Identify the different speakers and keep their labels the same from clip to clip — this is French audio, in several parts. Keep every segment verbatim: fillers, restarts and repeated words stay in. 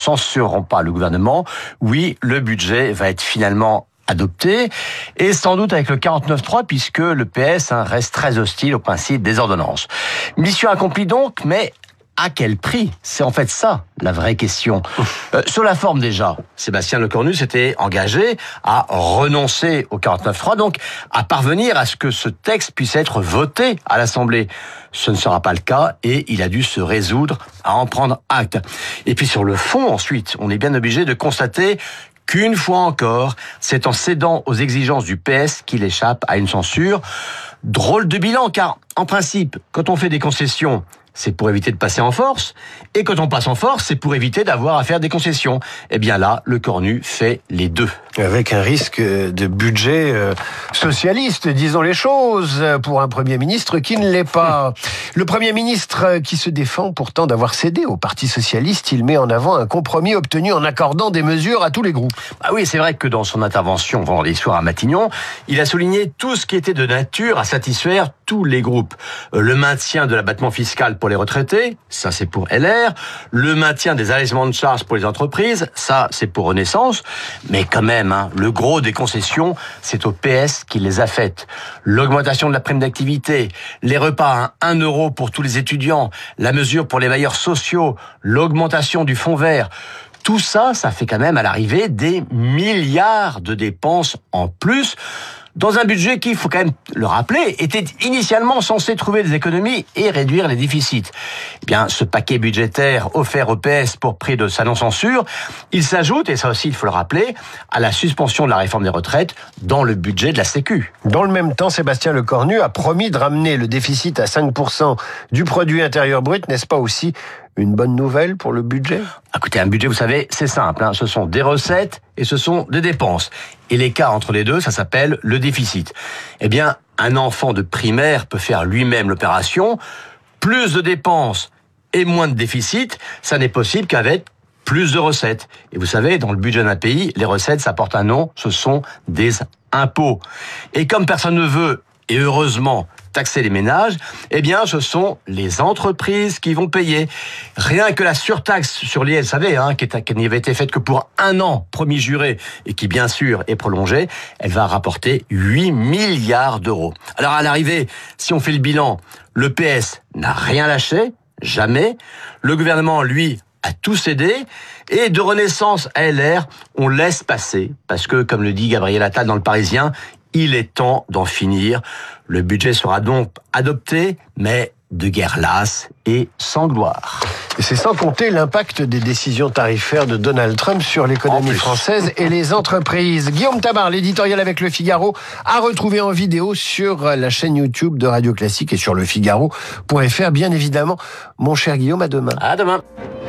Speaker 1: censureront pas le gouvernement, oui, le budget va être finalement adopté, et sans doute avec le quarante-neuf trois, puisque le P S hein, reste très hostile au principe des ordonnances. Mission accomplie donc, mais à quel prix ? C'est en fait ça, la vraie question. Euh, sur la forme déjà, Sébastien Lecornu s'était engagé à renoncer au quarante-neuf trois, donc à parvenir à ce que ce texte puisse être voté à l'Assemblée. Ce ne sera pas le cas et il a dû se résoudre à en prendre acte. Et puis sur le fond, ensuite, on est bien obligé de constater qu'une fois encore, c'est en cédant aux exigences du P S qu'il échappe à une censure. Drôle de bilan, car en principe, quand on fait des concessions, c'est pour éviter de passer en force, et quand on passe en force, c'est pour éviter d'avoir à faire des concessions. Eh bien là, le Cornu fait les deux.
Speaker 2: Avec un risque de budget euh, socialiste, disons les choses, pour un Premier ministre qui ne l'est pas. Le Premier ministre qui se défend pourtant d'avoir cédé au Parti socialiste, il met en avant un compromis obtenu en accordant des mesures à tous les groupes.
Speaker 1: Ah oui, c'est vrai que dans son intervention vendredi soir à Matignon, il a souligné tout ce qui était de nature à satisfaire tous les groupes. Le maintien de l'abattement fiscal pour les retraités, ça c'est pour L R. Le maintien des allégements de charges pour les entreprises, ça c'est pour Renaissance. Mais quand même, hein, le gros des concessions, c'est au P S qui les a faites. L'augmentation de la prime d'activité, les repas à un euro pour tous les étudiants, la mesure pour les bailleurs sociaux, l'augmentation du fonds vert. Tout ça, ça fait quand même à l'arrivée des milliards de dépenses en plus, dans un budget qui, il faut quand même le rappeler, était initialement censé trouver des économies et réduire les déficits. Eh bien, ce paquet budgétaire offert au P S pour prix de sa non-censure, il s'ajoute, et ça aussi il faut le rappeler, à la suspension de la réforme des retraites dans le budget de la Sécu.
Speaker 2: Dans le même temps, Sébastien Lecornu a promis de ramener le déficit à cinq pour cent du produit intérieur brut, n'est-ce pas aussi une bonne nouvelle pour le budget ?
Speaker 1: Écoutez, un budget, vous savez, c'est simple, hein. Ce sont des recettes et ce sont des dépenses. Et l'écart entre les deux, ça s'appelle le déficit. Eh bien, un enfant de primaire peut faire lui-même l'opération. Plus de dépenses et moins de déficit, ça n'est possible qu'avec plus de recettes. Et vous savez, dans le budget d'un pays, les recettes, ça porte un nom, ce sont des impôts. Et comme personne ne veut, et heureusement, taxer les ménages, eh bien, ce sont les entreprises qui vont payer. Rien que la surtaxe sur l'I S, vous savez, hein, qui, est, qui n'avait été faite que pour un an, promis juré, et qui, bien sûr, est prolongée, elle va rapporter huit milliards d'euros. Alors, à l'arrivée, si on fait le bilan, le P S n'a rien lâché, jamais. Le gouvernement, lui, a tout cédé. Et de Renaissance à L R, on laisse passer. Parce que, comme le dit Gabriel Attal dans Le Parisien, il est temps d'en finir. Le budget sera donc adopté, mais de guerre lasse et sans gloire.
Speaker 2: Et c'est sans compter l'impact des décisions tarifaires de Donald Trump sur l'économie française et les entreprises. Guillaume Tabar, l'éditorial avec Le Figaro, à retrouver en vidéo sur la chaîne YouTube de Radio Classique et sur lefigaro point f r, bien évidemment. Mon cher Guillaume, à demain.
Speaker 1: À demain.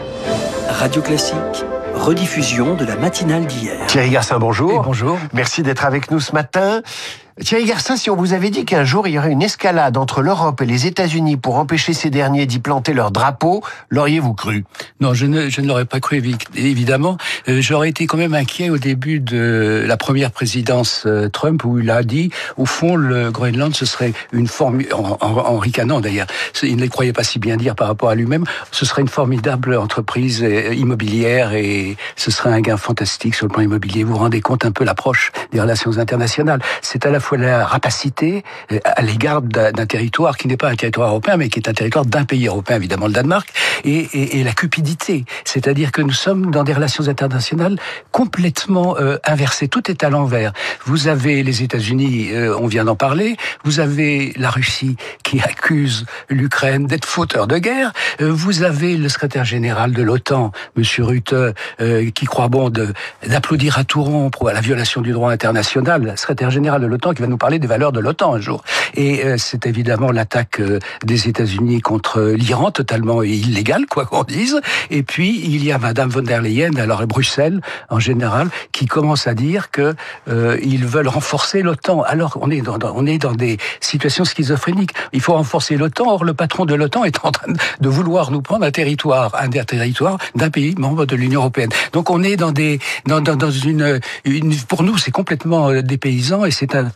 Speaker 3: Radio Classique, rediffusion de la matinale d'hier.
Speaker 2: Thierry Garcin, bonjour.
Speaker 4: Et bonjour.
Speaker 2: Merci d'être avec nous ce matin. Thierry Garcin, si on vous avait dit qu'un jour il y aurait une escalade entre l'Europe et les États-Unis pour empêcher ces derniers d'y planter leur drapeau, l'auriez-vous cru ?
Speaker 4: Non, je ne, je ne l'aurais pas cru, évidemment. Euh, j'aurais été quand même inquiet au début de la première présidence euh, Trump, où il a dit, au fond, le Groenland, ce serait une forme, en, en, en ricanant d'ailleurs, il ne le croyait pas si bien dire par rapport à lui-même, ce serait une formidable entreprise immobilière et ce serait un gain fantastique sur le plan immobilier. Vous vous rendez compte un peu l'approche des relations internationales. C'est à la fois la rapacité à l'égard d'un territoire qui n'est pas un territoire européen, mais qui est un territoire d'un pays européen, évidemment le Danemark, et, et, et la cupidité. C'est-à-dire que nous sommes dans des relations internationales complètement euh, inversées. Tout est à l'envers. Vous avez les États-Unis, euh, on vient d'en parler, vous avez la Russie qui accuse l'Ukraine d'être fauteur de guerre, euh, vous avez le secrétaire général de l'OTAN, Monsieur Rutte, euh, qui croit bon de, d'applaudir à tout rompre à la violation du droit international, le secrétaire général de l'OTAN qui va nous parler des valeurs de l'OTAN un jour. Et euh, c'est évidemment l'attaque euh, des États-Unis contre l'Iran, totalement illégale, quoi qu'on dise. Et puis, il y a Madame von der Leyen, alors Bruxelles, en général, qui commence à dire que euh, ils veulent renforcer l'OTAN. Alors, on est dans, dans, on est dans des situations schizophréniques. Il faut renforcer l'OTAN. Or, le patron de l'OTAN est en train de vouloir nous prendre un territoire, un des territoires d'un pays membre de l'Union européenne. Donc, on est dans des, dans, dans, dans une, une, pour nous, c'est complètement dépaysant et c'est un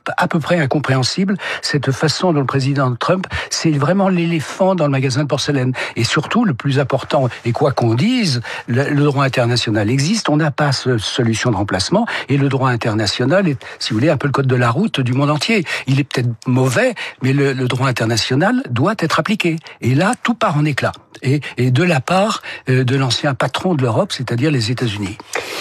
Speaker 4: à peu près incompréhensible, cette façon dont le président Trump, c'est vraiment l'éléphant dans le magasin de porcelaine. Et surtout, le plus important, et quoi qu'on dise, le, le droit international existe, on n'a pas de solution de remplacement, et le droit international est, si vous voulez, un peu le code de la route du monde entier. Il est peut-être mauvais, mais le, le droit international doit être appliqué. Et là, tout part en éclat. Et, et de la part euh, de l'ancien patron de l'Europe, c'est-à-dire les États-Unis.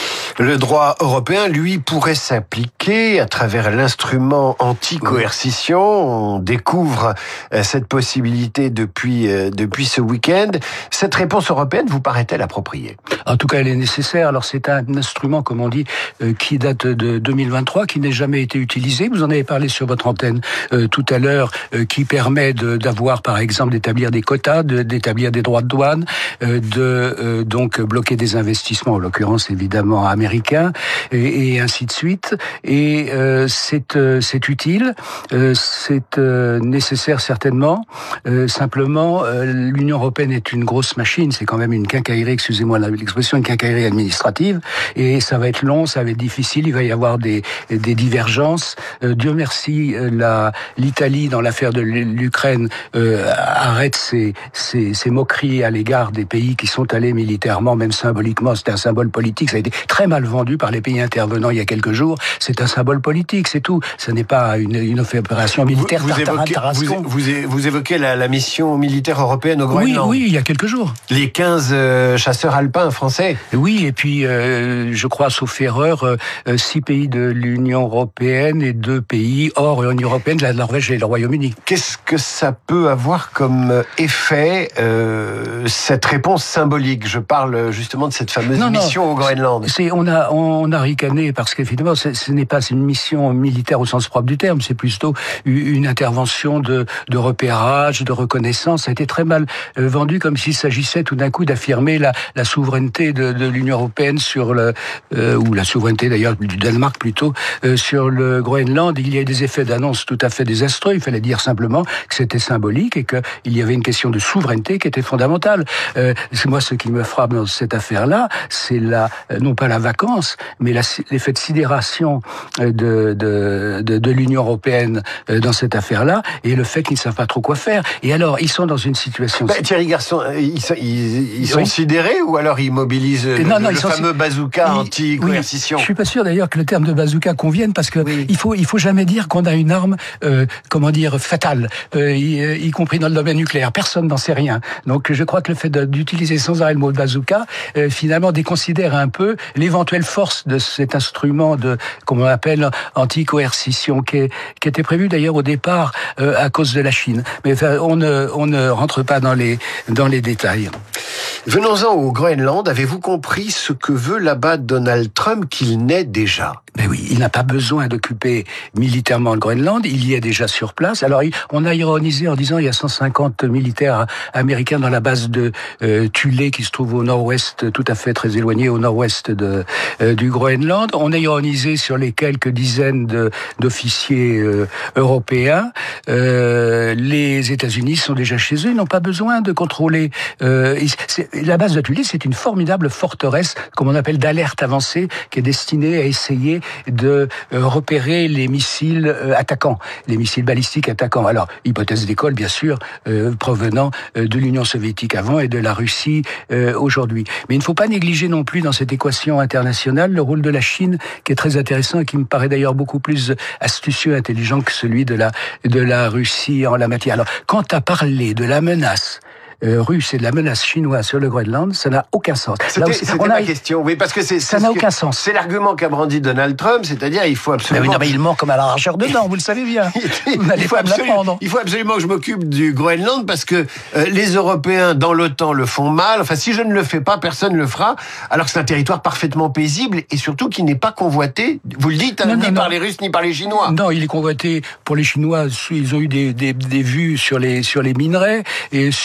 Speaker 2: Le droit européen, lui, pourrait s'appliquer à travers l'instrument anti-coercition. On découvre cette possibilité depuis depuis ce week-end. Cette réponse européenne vous paraît-elle appropriée?
Speaker 4: En tout cas, elle est nécessaire. Alors, c'est un instrument, comme on dit, euh, qui date de deux mille vingt-trois, qui n'a jamais été utilisé. Vous en avez parlé sur votre antenne euh, tout à l'heure, euh, qui permet de, d'avoir, par exemple, d'établir des quotas, de, d'établir des droits de douane, euh, de euh, donc bloquer des investissements, en l'occurrence évidemment américains, et, et ainsi de suite. Et euh, c'est euh, c'est utile, euh, c'est euh, nécessaire certainement. Euh, simplement, euh, l'Union européenne est une grosse machine. C'est quand même une quincaillerie, excusez-moi l'expression, une quincaillerie administrative, et ça va être long, ça va être difficile. Il va y avoir des des divergences. Euh, Dieu merci, la l'Italie dans l'affaire de l'Ukraine euh, arrête ses, ses ses moqueries à l'égard des pays qui sont allés militairement, même symboliquement. C'était un symbole politique. Ça a été très mal vendu par les pays intervenants il y a quelques jours. C'est un symbole politique, c'est tout. Ce n'est pas une, une opération militaire.
Speaker 2: Vous, vous, évoquez, vous, vous, vous évoquez la, la mission militaire européenne au Groenland.
Speaker 4: Oui, oui, il y a quelques jours.
Speaker 2: Les quinze euh, chasseurs alpins français.
Speaker 4: Oui, et puis euh, je crois, sauf erreur, euh, six pays de l'Union européenne et deux pays hors Union européenne, la Norvège et le Royaume-Uni.
Speaker 2: Qu'est-ce que ça peut avoir comme effet, euh, cette réponse symbolique? Je parle justement de cette fameuse
Speaker 4: non,
Speaker 2: mission
Speaker 4: non,
Speaker 2: au Groenland.
Speaker 4: C'est, on a, on a ricané parce qu'effectivement, ce n'est pas une mission militaire au sens propre du terme, c'est plutôt une intervention de, de repérage, de reconnaissance. Ça a été très mal vendu, comme s'il s'agissait tout d'un coup d'affirmer la, la souveraineté de, de l'Union européenne sur le, euh, ou la souveraineté d'ailleurs du Danemark plutôt, euh, sur le Groenland. Il y a des effets d'annonce tout à fait désastreux. Il fallait dire simplement que c'était symbolique et qu'il y avait une question de souveraineté qui était fondamentale. Euh, c'est moi ce qui me frappe dans cette affaire-là, c'est la, non pas la vacance, mais la, l'effet de sidération de, de, de, de l'Union européenne dans cette affaire-là, et le fait qu'ils ne savent pas trop quoi faire. Et alors, ils sont dans une situation...
Speaker 2: Bah, Thierry Garçon, ils, ils, ils sont oui. sidérés, ou alors ils mobilisent le, non, non, le fameux si... bazooka ils, anti-coercition?
Speaker 4: Oui, je suis pas sûr d'ailleurs que le terme de bazooka convienne, parce que
Speaker 2: oui.
Speaker 4: il faut il faut jamais dire qu'on a une arme, euh, comment dire, fatale, euh, y, y compris dans le domaine nucléaire. Personne n'en sait rien. Donc je crois que le fait de, d'utiliser sans arrêt le mot bazooka, euh, finalement déconsidère un peu l'éventuelle force de cet instrument de, comme on appelle, anti-coercition, qui, est, qui était prévu d'ailleurs au départ euh, à cause de la Chine. Mais enfin, on ne on ne rentre pas dans les dans les détails.
Speaker 2: Venons-en au Groenland. Avez-vous compris ce que veut là-bas Donald Trump, qu'il naît déjà?
Speaker 4: Ben oui, il n'a pas besoin d'occuper militairement le Groenland, il y est déjà sur place. Alors, on a ironisé en disant il y a cent cinquante militaires américains dans la base de euh, Thulé, qui se trouve au nord-ouest, tout à fait très éloigné au nord-ouest de, euh, du Groenland. On a ironisé sur les quelques dizaines de, d'officiers euh, européens. Euh, les États-Unis sont déjà chez eux, ils n'ont pas besoin de contrôler. Euh, c'est, la base de Thulé, c'est une formidable forteresse, comme on appelle d'alerte avancée, qui est destinée à essayer de euh, repérer les missiles euh, attaquants, les missiles balistiques attaquants. Alors, hypothèse d'école, bien sûr, euh, provenant euh, de l'Union soviétique avant et de la Russie euh, aujourd'hui. Mais il ne faut pas négliger non plus dans cette équation internationale le rôle de la Chine, qui est très intéressant et qui me paraît d'ailleurs beaucoup plus astucieux, intelligent que celui de la, de la Russie en la matière. Alors, quant à parler de la menace Euh, russe et de la menace chinoise sur le Groenland, ça n'a aucun sens.
Speaker 2: C'était, Là aussi, c'était ma a... question. Oui, parce que c'est,
Speaker 4: ça
Speaker 2: c'est
Speaker 4: n'a
Speaker 2: ce
Speaker 4: aucun
Speaker 2: que,
Speaker 4: sens.
Speaker 2: C'est l'argument qu'a brandi Donald Trump, c'est-à-dire il faut absolument.
Speaker 4: Mais oui, non, mais il ment comme à la largeur de dents, vous le savez bien. Vous n'allez pas me l'apprendre.
Speaker 2: Il faut absolument que je m'occupe du Groenland parce que euh, les Européens dans l'OTAN le font mal. Enfin, si je ne le fais pas, personne ne le fera. Alors que c'est un territoire parfaitement paisible et surtout qui n'est pas convoité. Vous le dites, hein,
Speaker 4: non,
Speaker 2: ni
Speaker 4: non,
Speaker 2: par
Speaker 4: non.
Speaker 2: les Russes ni par les Chinois.
Speaker 4: Non, il est convoité pour les Chinois. Ils ont eu des, des, des vues sur les sur les minerais et sur la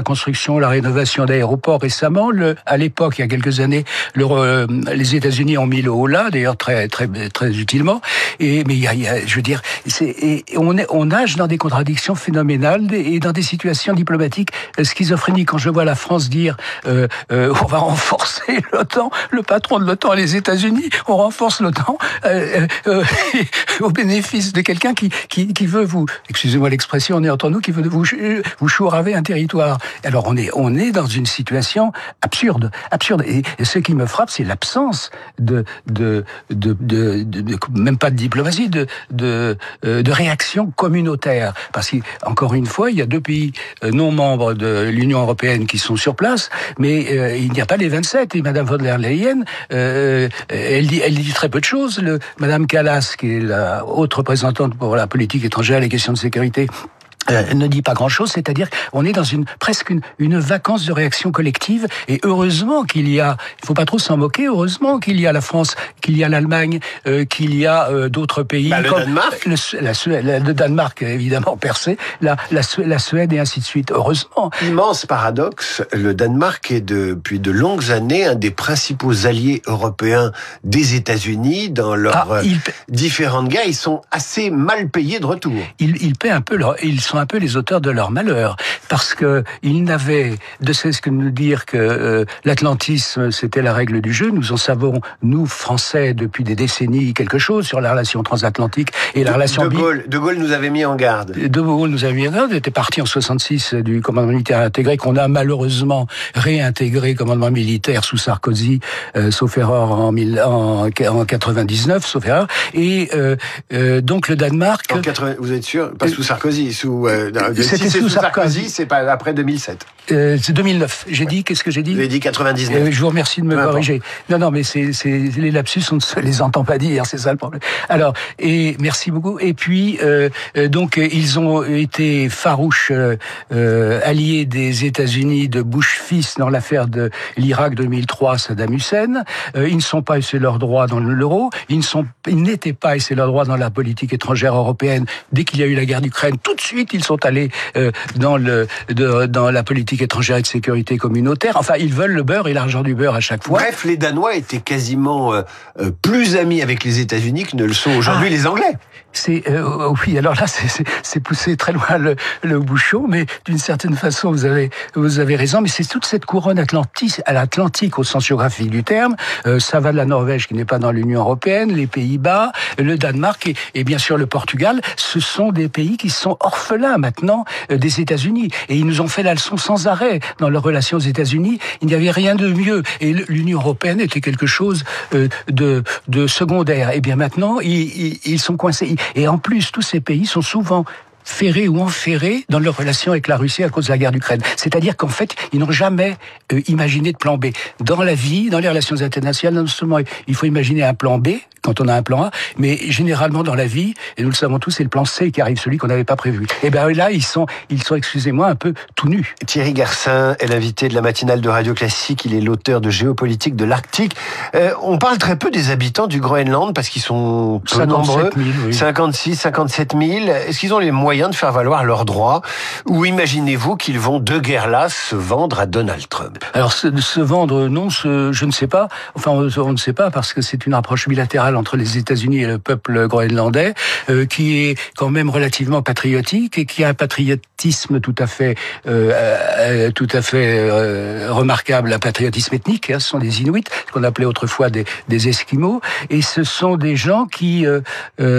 Speaker 4: construction, la rénovation d'aéroports récemment. Le, à l'époque, il y a quelques années, le, euh, les États-Unis ont mis le haut là, d'ailleurs très très très utilement. Et mais il y a, il y a je veux dire, c'est, et on est, on nage dans des contradictions phénoménales et dans des situations diplomatiques schizophréniques. Quand je vois la France dire euh, euh, on va renforcer l'OTAN, le patron de l'OTAN et les États-Unis, on renforce l'OTAN euh, euh, au bénéfice de quelqu'un qui, qui qui veut vous, excusez-moi l'expression, on est entre nous, qui veut vous vous chouraver un territoire. Alors on est on est dans une situation absurde, absurde. Et, et ce qui me frappe, c'est l'absence de de de, de, de, de même pas de diplomatie, de de de réaction communautaire. Parce qu'encore une fois, il y a deux pays non membres de l'Union européenne qui sont sur place, mais euh, il n'y a pas les vingt-sept. Et Madame von der Leyen, euh, elle dit elle dit très peu de choses. Le, Madame Kallas, qui est la haute représentante pour la politique étrangère et les questions de sécurité, Euh, ne dit pas grand-chose, c'est-à-dire qu'on est dans une presque une, une vacance de réaction collective. Et heureusement qu'il y a, il faut pas trop s'en moquer. Heureusement qu'il y a la France, qu'il y a l'Allemagne, euh, qu'il y a euh, d'autres pays
Speaker 2: bah, le
Speaker 4: comme
Speaker 2: Danemark,
Speaker 4: le, la Suède, le Danemark évidemment percé, la, la, la Suède et ainsi de suite. Heureusement.
Speaker 2: Immense paradoxe, le Danemark est depuis de longues années un des principaux alliés européens des États-Unis dans leurs ah, il... différentes guerres. Ils sont assez mal payés de retour.
Speaker 4: Ils, ils paient un peu leur, ils sont un peu les auteurs de leur malheur, parce que ils n'avaient de cesse que de nous dire que euh, l'atlantisme c'était la règle du jeu. Nous en savons, nous Français, depuis des décennies quelque chose sur la relation transatlantique et la
Speaker 2: de,
Speaker 4: relation.
Speaker 2: De Gaulle, de Gaulle nous avait mis en garde.
Speaker 4: De Gaulle nous avait mis en garde. Il était parti en soixante-six du commandement militaire intégré qu'on a malheureusement réintégré commandement militaire sous Sarkozy, euh, sauf erreur en, mille, en, en quatre-vingt-dix-neuf, sauf erreur. Et euh, euh, donc le Danemark.
Speaker 2: En quatre-vingts, vous êtes sûr? Pas sous Sarkozy, sous. Euh,
Speaker 4: C'était
Speaker 2: si
Speaker 4: sous
Speaker 2: Sarkozy,
Speaker 4: Sarkozy,
Speaker 2: c'est pas après deux mille sept.
Speaker 4: Euh, c'est deux mille neuf. J'ai dit, qu'est-ce que j'ai dit?
Speaker 2: Vous avez dit quatre-vingt-dix-neuf.
Speaker 4: Euh, je vous remercie de me
Speaker 2: Peu
Speaker 4: corriger.
Speaker 2: importe.
Speaker 4: Non, non, mais c'est, c'est les lapsus, on ne se les entend pas dire, c'est ça le problème. Alors, et merci beaucoup. Et puis, euh, donc, ils ont été farouches euh, euh, alliés des États-Unis de Bush fils dans l'affaire de l'Irak deux mille trois, Saddam Hussein. Euh, ils ne sont pas, et c'est leur droit dans l'euro. Ils ne sont, ils n'étaient pas, et c'est leur droit dans la politique étrangère européenne. Dès qu'il y a eu la guerre d'Ukraine, tout de suite, ils sont allés euh, dans le de, dans la politique étrangère et de sécurité communautaire. Enfin, ils veulent le beurre et l'argent du beurre à chaque fois.
Speaker 2: Bref, les Danois étaient quasiment euh, euh, plus amis avec les États-Unis que ne le sont aujourd'hui ah, les Anglais.
Speaker 4: C'est euh, oui, alors là, c'est, c'est, c'est poussé très loin le, le bouchon, mais d'une certaine façon, vous avez vous avez raison. Mais c'est toute cette couronne atlantique, à l'Atlantique au sens géographique du terme. Euh, ça va de la Norvège qui n'est pas dans l'Union européenne, les Pays-Bas, le Danemark et, et bien sûr le Portugal. Ce sont des pays qui sont orphelins maintenant euh, des États-Unis et ils nous ont fait la leçon sans arrêt dans leurs relations aux États-Unis. Il n'y avait rien de mieux et l'Union européenne était quelque chose euh, de de secondaire. Et bien maintenant, ils, ils, ils sont coincés. Et en plus, tous ces pays sont souvent ferrés ou enferrés dans leurs relations avec la Russie à cause de la guerre d'Ukraine. C'est-à-dire qu'en fait, ils n'ont jamais euh, imaginé de plan B. Dans la vie, dans les relations internationales, non seulement il faut imaginer un plan B, quand on a un plan A, mais généralement dans la vie, et nous le savons tous, c'est le plan C qui arrive, celui qu'on n'avait pas prévu. Et bien là, ils sont, ils sont, excusez-moi, un peu tout nus.
Speaker 2: Thierry Garcin est l'invité de la matinale de Radio Classique. Il est l'auteur de Géopolitique de l'Arctique. Euh, on parle très peu des habitants du Groenland parce qu'ils sont peu nombreux.
Speaker 4: mille, oui.
Speaker 2: cinquante-six, cinquante-sept mille. Est-ce qu'ils ont les moyens de faire valoir leurs droits? Ou imaginez-vous qu'ils vont de guerre là se vendre à Donald Trump?
Speaker 4: Alors, se, se vendre, non, se, je ne sais pas. Enfin, on, on ne sait pas parce que c'est une approche bilatérale entre les États-Unis et le peuple groenlandais, euh, qui est quand même relativement patriotique et qui a un patriotisme tout à fait, euh, euh, tout à fait euh, remarquable, un patriotisme ethnique. Hein, ce sont des Inuits, ce qu'on appelait autrefois des, des Esquimaux, et ce sont des gens qui euh,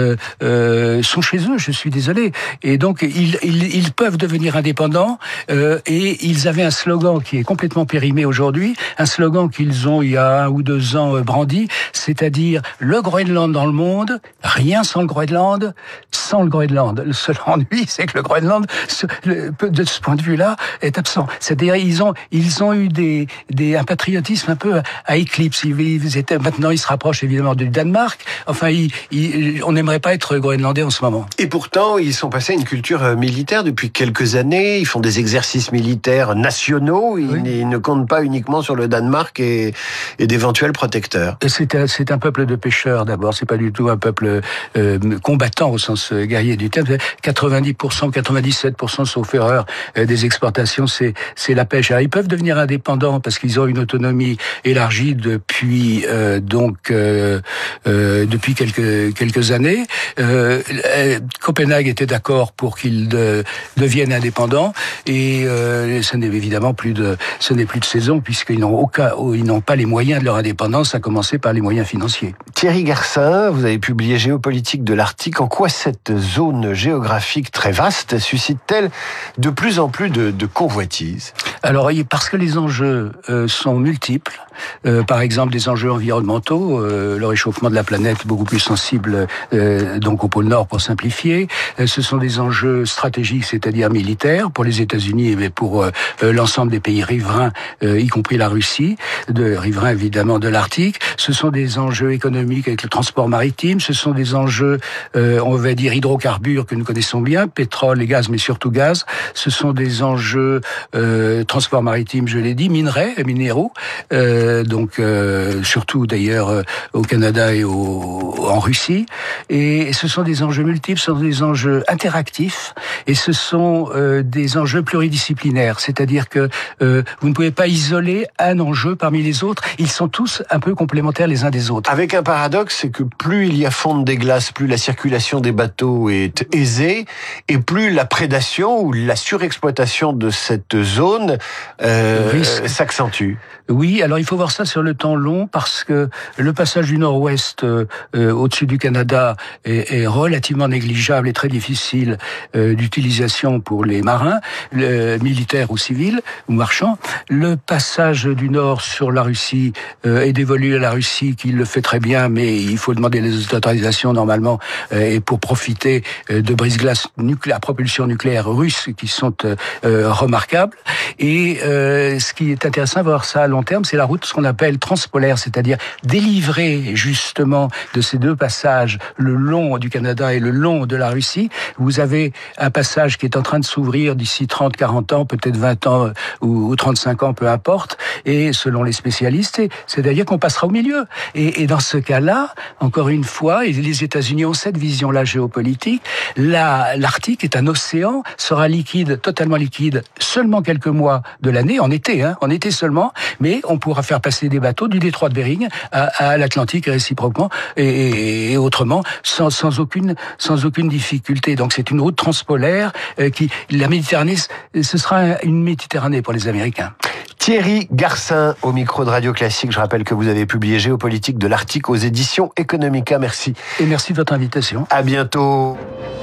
Speaker 4: euh, sont chez eux. Je suis désolé. Et donc ils, ils, ils peuvent devenir indépendants. Euh, et ils avaient un slogan qui est complètement périmé aujourd'hui, un slogan qu'ils ont il y a un ou deux ans brandi, c'est-à-dire le Groenland dans le monde, rien sans le Groenland, sans le Groenland. Le seul ennui, c'est que le Groenland, de ce point de vue-là, est absent. C'est-à-dire, ils ont, ils ont eu des, des, un patriotisme un peu à éclipse. Ils, ils étaient, maintenant, ils se rapprochent évidemment du Danemark. Enfin, ils, ils, on n'aimerait pas être groenlandais en ce moment.
Speaker 2: Et pourtant, ils sont passés à une culture militaire depuis quelques années. Ils font des exercices militaires nationaux. Ils, oui. ils ne comptent pas uniquement sur le Danemark et, et d'éventuels protecteurs.
Speaker 4: C'est, c'est un peuple de pêcheurs d'abord. C'est pas du tout un peuple euh, combattant au sens guerrier du terme. quatre-vingt-dix pour cent, quatre-vingt-dix-sept pour cent sauf erreur euh, des exportations, c'est c'est la pêche. Alors, ils peuvent devenir indépendants parce qu'ils ont une autonomie élargie depuis euh, donc euh, euh, depuis quelques quelques années. Euh, Copenhague était d'accord pour qu'ils de, deviennent indépendants et euh, ce n'est évidemment plus de ce n'est plus de saison puisqu'ils n'ont aucun ils n'ont pas les moyens de leur indépendance, à commencer par les moyens financiers.
Speaker 2: Thierry Garcin, vous avez publié Géopolitique de l'Arctique. En quoi cette zone géographique très vaste suscite-t-elle de plus en plus de, de convoitises?
Speaker 4: Alors, parce que les enjeux euh, sont multiples. Euh, par exemple, des enjeux environnementaux, euh, le réchauffement de la planète beaucoup plus sensible euh, donc au pôle Nord pour simplifier. Euh, ce sont des enjeux stratégiques, c'est-à-dire militaires pour les États-Unis et pour euh, l'ensemble des pays riverains, euh, y compris la Russie, de riverains évidemment de l'Arctique. Ce sont des enjeux économiques avec le transport maritime. Ce sont des enjeux, euh, on va dire hydrocarbures que nous connaissons bien, pétrole et gaz, mais surtout gaz. Ce sont des enjeux euh, transport maritime, je l'ai dit, minerais, minéraux. Euh, donc euh, surtout d'ailleurs euh, au Canada et au, en Russie. Et ce sont des enjeux multiples, ce sont des enjeux interactifs et ce sont euh, des enjeux pluridisciplinaires. C'est-à-dire que euh, vous ne pouvez pas isoler un enjeu parmi les autres. Ils sont tous un peu complémentaires les uns des autres.
Speaker 2: Avec un paradoxe, c'est que plus il y a fonte des glaces, plus la circulation des bateaux est aisée et plus la prédation ou la surexploitation de cette zone euh, s'accentue.
Speaker 4: Oui, alors il faut voir ça sur le temps long parce que le passage du nord-ouest euh, euh, au-dessus du Canada est, est relativement négligeable et très difficile euh, d'utilisation pour les marins, le, militaires ou civils ou marchands. Le passage du nord sur la Russie euh, est dévolu à la Russie qui le fait très bien, mais il faut demander les autorisations normalement euh, et pour profiter euh, de brise-glace nucléaire, à propulsion nucléaire russe qui sont euh, euh, remarquables. Et euh, ce qui est intéressant à voir ça à long terme, c'est la route, ce qu'on appelle transpolaire, c'est-à-dire délivrer justement de ces deux passages, le long du Canada et le long de la Russie. Vous avez un passage qui est en train de s'ouvrir d'ici trente, quarante ans, peut-être vingt ans ou trente-cinq ans, peu importe, et selon les spécialistes, c'est-à-dire qu'on passera au milieu. Et, et dans ce cas-là, encore une fois, et les États-Unis ont cette vision-là géopolitique, la, l'Arctique est un océan, sera liquide, totalement liquide, seulement quelques mois de l'année, en été, hein, en été seulement, mais on pourra faire passer des bateaux du détroit de Bering à, à l'Atlantique et réciproquement et, et, et autrement sans, sans aucune sans aucune difficulté. Donc c'est une route transpolaire euh, qui la Méditerranée, ce sera une Méditerranée pour les Américains.
Speaker 2: Thierry Garcin au micro de Radio Classique. Je rappelle que vous avez publié Géopolitique de l'Arctique aux éditions Economica. Merci.
Speaker 4: Et merci de votre invitation.
Speaker 2: À bientôt.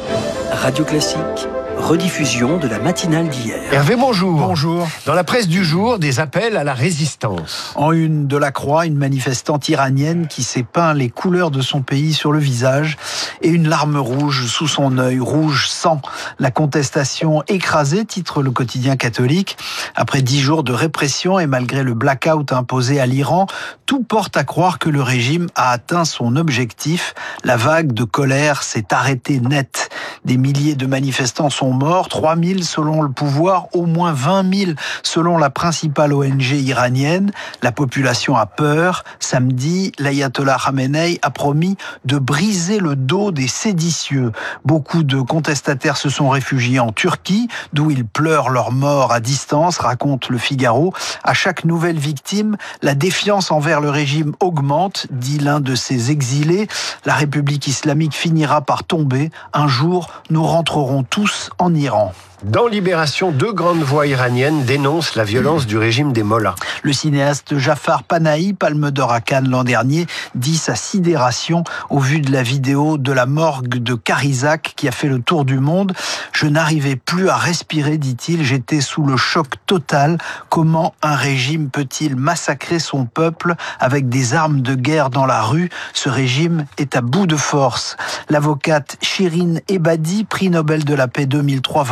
Speaker 3: Radio Classique, rediffusion de la matinale d'hier.
Speaker 2: Hervé, bonjour.
Speaker 5: Bonjour.
Speaker 2: Dans la presse du jour, des appels à la résistance.
Speaker 5: En une de la Croix, une manifestante iranienne qui s'est peint les couleurs de son pays sur le visage et une larme rouge sous son œil, rouge sang. La contestation écrasée, titre le quotidien catholique. Après dix jours de répression et malgré le blackout imposé à l'Iran, tout porte à croire que le régime a atteint son objectif. La vague de colère s'est arrêtée net. Des milliers de manifestants sont morts, trois mille selon le pouvoir, au moins vingt mille selon la principale O N G iranienne. La population a peur. Samedi, l'ayatollah Khamenei a promis de briser le dos des séditieux. Beaucoup de contestataires se sont réfugiés en Turquie, d'où ils pleurent leur mort à distance, raconte le Figaro. À chaque nouvelle victime, la défiance envers le régime augmente, dit l'un de ses exilés. La République islamique finira par tomber. Un jour, nous rentrerons tous en Iran.
Speaker 2: Dans Libération, deux grandes voix iraniennes dénoncent la violence du régime des mollahs.
Speaker 5: Le cinéaste Jafar Panahi, Palme d'Or à Cannes l'an dernier, dit sa sidération au vu de la vidéo de la morgue de Carizac qui a fait le tour du monde. Je n'arrivais plus à respirer, dit-il, j'étais sous le choc total. Comment un régime peut-il massacrer son peuple avec des armes de guerre dans la rue? Ce régime est à bout de force. L'avocate Shirin Ebadi, prix Nobel de la paix deux mille trois, va plus loin.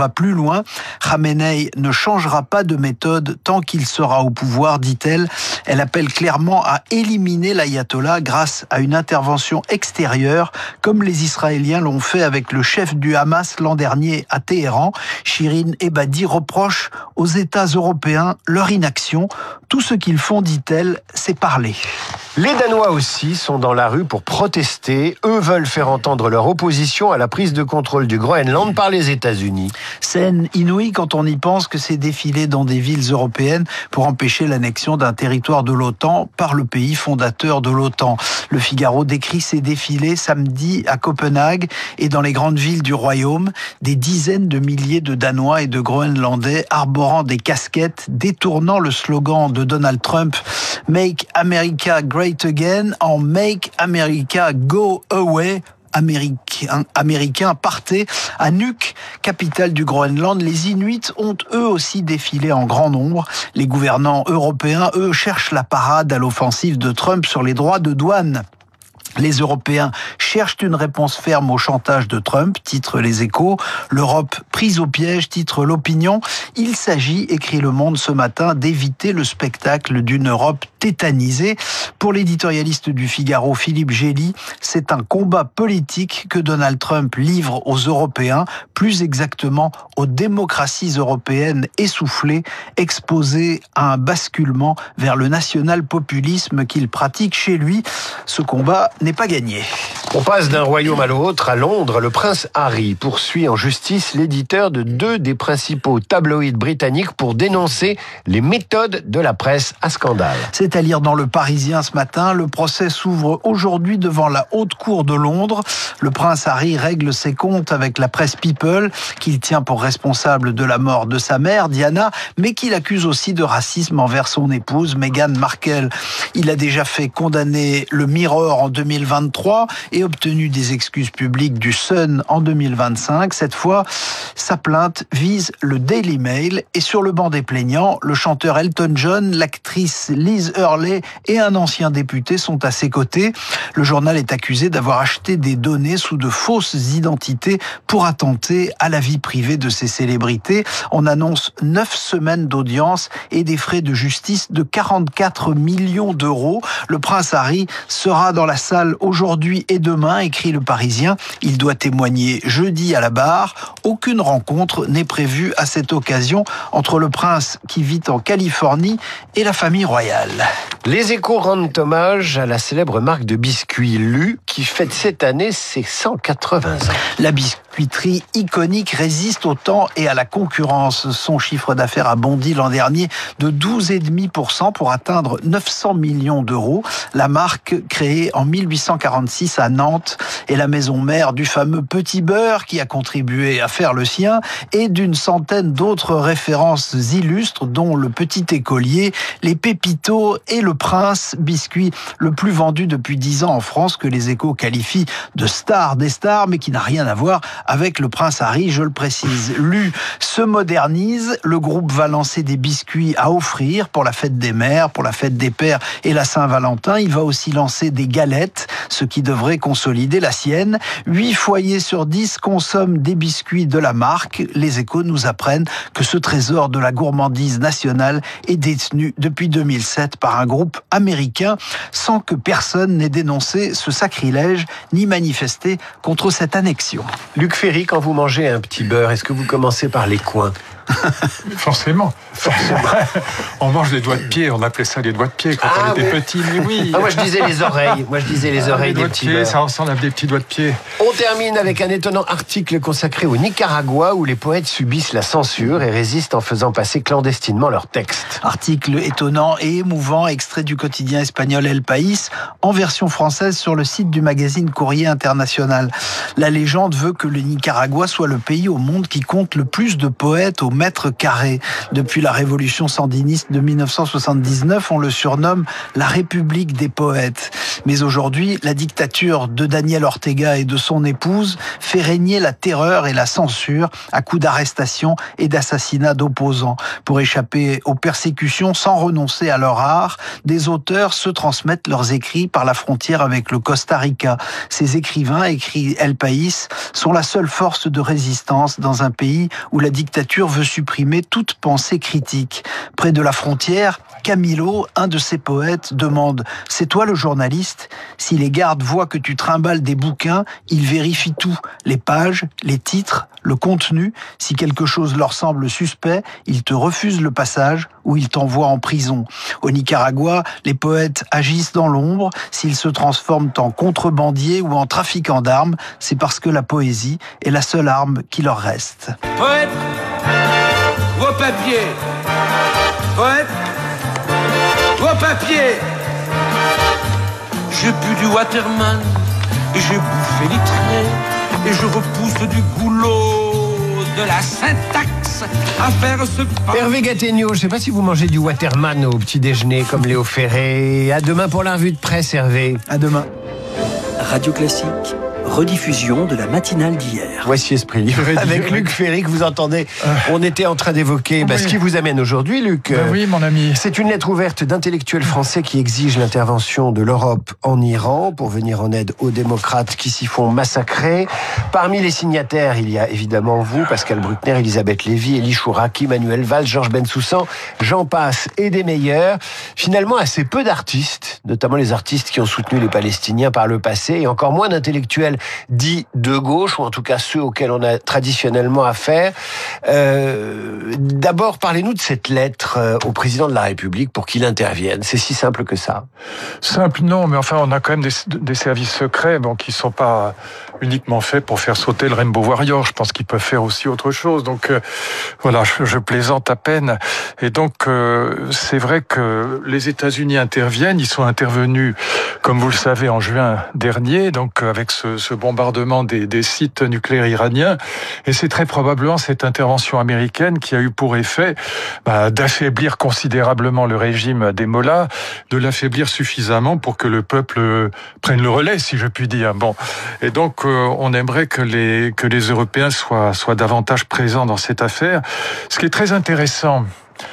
Speaker 5: loin. Khamenei ne changera pas de méthode tant qu'il sera au pouvoir, dit-elle. Elle appelle clairement à éliminer l'ayatollah grâce à une intervention extérieure, comme les Israéliens l'ont fait avec le chef du Hamas l'an dernier à Téhéran. Shirin Ebadi reproche aux États européens leur inaction. Tout ce qu'ils font, dit-elle, c'est parler.
Speaker 2: Les Danois aussi sont dans la rue pour protester. Eux veulent faire entendre leur opposition à la prise de contrôle du Groenland par les États-Unis.
Speaker 5: Scène inouïe quand on y pense que c'est défilé dans des villes européennes pour empêcher l'annexion d'un territoire de l'OTAN par le pays fondateur de l'OTAN. Le Figaro décrit ces défilés samedi à Copenhague et dans les grandes villes du Royaume. Des dizaines de milliers de Danois et de Groenlandais arborant des casquettes, détournant le slogan de Donald Trump « Make America Great Again » en « Make America Go Away ». Américains, Américains partaient à Nuuk, capitale du Groenland. Les Inuits ont eux aussi défilé en grand nombre. Les gouvernants européens, eux, cherchent la parade à l'offensive de Trump sur les droits de douane. Les Européens cherchent une réponse ferme au chantage de Trump, titre Les Échos. L'Europe prise au piège, titre L'Opinion. Il s'agit, écrit Le Monde ce matin, d'éviter le spectacle d'une Europe tétanisée. Pour l'éditorialiste du Figaro, Philippe Gély, c'est un combat politique que Donald Trump livre aux Européens, plus exactement aux démocraties européennes essoufflées, exposées à un basculement vers le national-populisme qu'il pratique chez lui. Ce combat n'est pas gagné.
Speaker 2: On passe d'un royaume à l'autre. À Londres, le prince Harry poursuit en justice l'éditeur de deux des principaux tabloïds britanniques pour dénoncer les méthodes de la presse à scandale.
Speaker 5: C'est à lire dans Le Parisien ce matin. Le procès s'ouvre aujourd'hui devant la Haute Cour de Londres. Le prince Harry règle ses comptes avec la presse People, qu'il tient pour responsable de la mort de sa mère, Diana, mais qu'il accuse aussi de racisme envers son épouse, Meghan Markle. Il a déjà fait condamner le Mirror en deux mille vingt-trois et obtenu des excuses publiques du Sun en deux mille vingt-cinq. Cette fois, sa plainte vise le Daily Mail et sur le banc des plaignants, le chanteur Elton John, l'actrice Liz Hurley et un ancien député sont à ses côtés. Le journal est accusé d'avoir acheté des données sous de fausses identités pour attenter à la vie privée de ces célébrités. On annonce neuf semaines d'audience et des frais de justice de quarante-quatre millions d'euros. Le prince Harry sera dans la salle aujourd'hui et demain, écrit Le Parisien. Il doit témoigner jeudi à la barre. Aucune rencontre n'est prévue à cette occasion entre le prince qui vit en Californie et la famille royale.
Speaker 2: Les Échos rendent hommage à la célèbre marque de biscuits Lu qui fête cette année ses cent quatre-vingts ans.
Speaker 5: La biscuiterie iconique résiste au temps et à la concurrence. Son chiffre d'affaires a bondi l'an dernier de douze virgule cinq pour cent pour atteindre neuf cents millions d'euros. La marque, créée en mille huit cent quarante-six à Nantes, est la maison mère du fameux Petit Beurre qui a contribué à faire le sien et d'une centaine d'autres références illustres dont le Petit Écolier, les Pépitos et le Prince, biscuit le plus vendu depuis dix ans en France que les Échos qualifient de star des stars mais qui n'a rien à voir avec le prince Harry, je le précise. Lu se modernise, le groupe va lancer des biscuits à offrir pour la fête des mères, pour la fête des pères et la Saint-Valentin. Il va aussi lancer des galettes, ce qui devrait consolider la sienne. Huit foyers sur dix consomment des biscuits de la marque. Les Échos nous apprennent que ce trésor de la gourmandise nationale est détenu depuis deux mille sept par un groupe américain sans que personne n'ait dénoncé ce sacrilège ni manifesté contre cette annexion.
Speaker 2: Luc Ferry, quand vous mangez un petit beurre, est-ce que vous commencez par les coins ?
Speaker 6: Forcément. Forcément. On mange les doigts de pied, on appelait ça les doigts de pied quand
Speaker 2: ah,
Speaker 6: on était
Speaker 2: mais...
Speaker 6: petit, mais oui.
Speaker 2: Ah, moi je disais les oreilles, moi je disais les
Speaker 6: ah,
Speaker 2: oreilles
Speaker 6: les
Speaker 2: des
Speaker 6: petits
Speaker 2: petits
Speaker 6: beurres.
Speaker 2: beurres.
Speaker 6: Ça ressemble à des petits doigts de pied.
Speaker 2: On termine avec un étonnant article consacré au Nicaragua où les poètes subissent la censure et résistent en faisant passer clandestinement leurs textes.
Speaker 5: Article étonnant et émouvant, extrait du quotidien espagnol El País, en version française sur le site du magazine Courrier International. La légende veut que le Nicaragua soit le pays au monde qui compte le plus de poètes au mètre carré. Depuis la révolution sandiniste de mille neuf cent soixante-dix-neuf, on le surnomme la République des poètes. Mais aujourd'hui, la dictature de Daniel Ortega et de son épouse fait régner la terreur et la censure à coups d'arrestations et d'assassinats d'opposants. Pour échapper aux persécutions sans renoncer à leur art, des auteurs se transmettent leurs écrits par la frontière avec le Costa Rica. Ces écrivains, écrit El País, sont la seule force de résistance dans un pays où la dictature veut supprimer toute pensée critique. Près de la frontière, Camilo, un de ses poètes, demande « C'est toi le journaliste ? Si les gardes voient que tu trimbales des bouquins, ils vérifient tout, les pages, les titres, le contenu. Si quelque chose leur semble suspect, ils te refusent le passage ou ils t'envoient en prison. Au Nicaragua, les poètes agissent dans l'ombre. S'ils se transforment en contrebandiers ou en trafiquants d'armes, c'est parce que la poésie est la seule arme qui leur reste. »
Speaker 7: Poète, vos papiers. Poète, vos papiers. J'ai bu du Waterman et j'ai bouffé les traits et je repousse du goulot de la syntaxe à faire ce pas.
Speaker 2: Hervé Gattegno, je ne sais pas si vous mangez du Waterman au petit déjeuner comme Léo Ferré. À demain pour la revue de presse, Hervé.
Speaker 5: À demain.
Speaker 3: Radio Classique, rediffusion de la matinale d'hier.
Speaker 2: Voici Esprit Libre avec Luc Ferry que vous entendez. Euh, On était en train d'évoquer bah, oui. ce qui vous amène aujourd'hui, Luc.
Speaker 6: Ben oui, mon ami.
Speaker 2: C'est une lettre ouverte d'intellectuels français qui exige l'intervention de l'Europe en Iran pour venir en aide aux démocrates qui s'y font massacrer. Parmi les signataires, il y a évidemment vous, Pascal Bruckner, Elisabeth Lévy, Elie Chouraki, Manuel Valls, Georges Bensoussan, j'en passe et des meilleurs. Finalement, assez peu d'artistes, notamment les artistes qui ont soutenu les Palestiniens par le passé, et encore moins d'intellectuels dits de gauche, ou en tout cas ceux auxquels on a traditionnellement affaire. Euh, d'abord, parlez-nous de cette lettre au président de la République pour qu'il intervienne. C'est si simple que ça.
Speaker 6: Simple, non, mais enfin, on a quand même des, des services secrets bon, qui ne sont pas uniquement faits pour faire sauter le Rainbow Warrior. Je pense qu'ils peuvent faire aussi autre chose. Donc, euh, voilà, je, je plaisante à peine. Et donc, euh, c'est vrai que les États-Unis interviennent. Ils sont intervenus, comme vous le savez, en juin dernier, donc avec ce, ce bombardement des, des sites nucléaires iraniens. Et c'est très probablement cette intervention américaine qui a eu pour effet bah, d'affaiblir considérablement le régime des Mollahs, de l'affaiblir suffisamment pour que le peuple prenne le relais, si je puis dire. Bon, et donc euh, on aimerait que les que les Européens soient soient davantage présents dans cette affaire. Ce qui est très intéressant.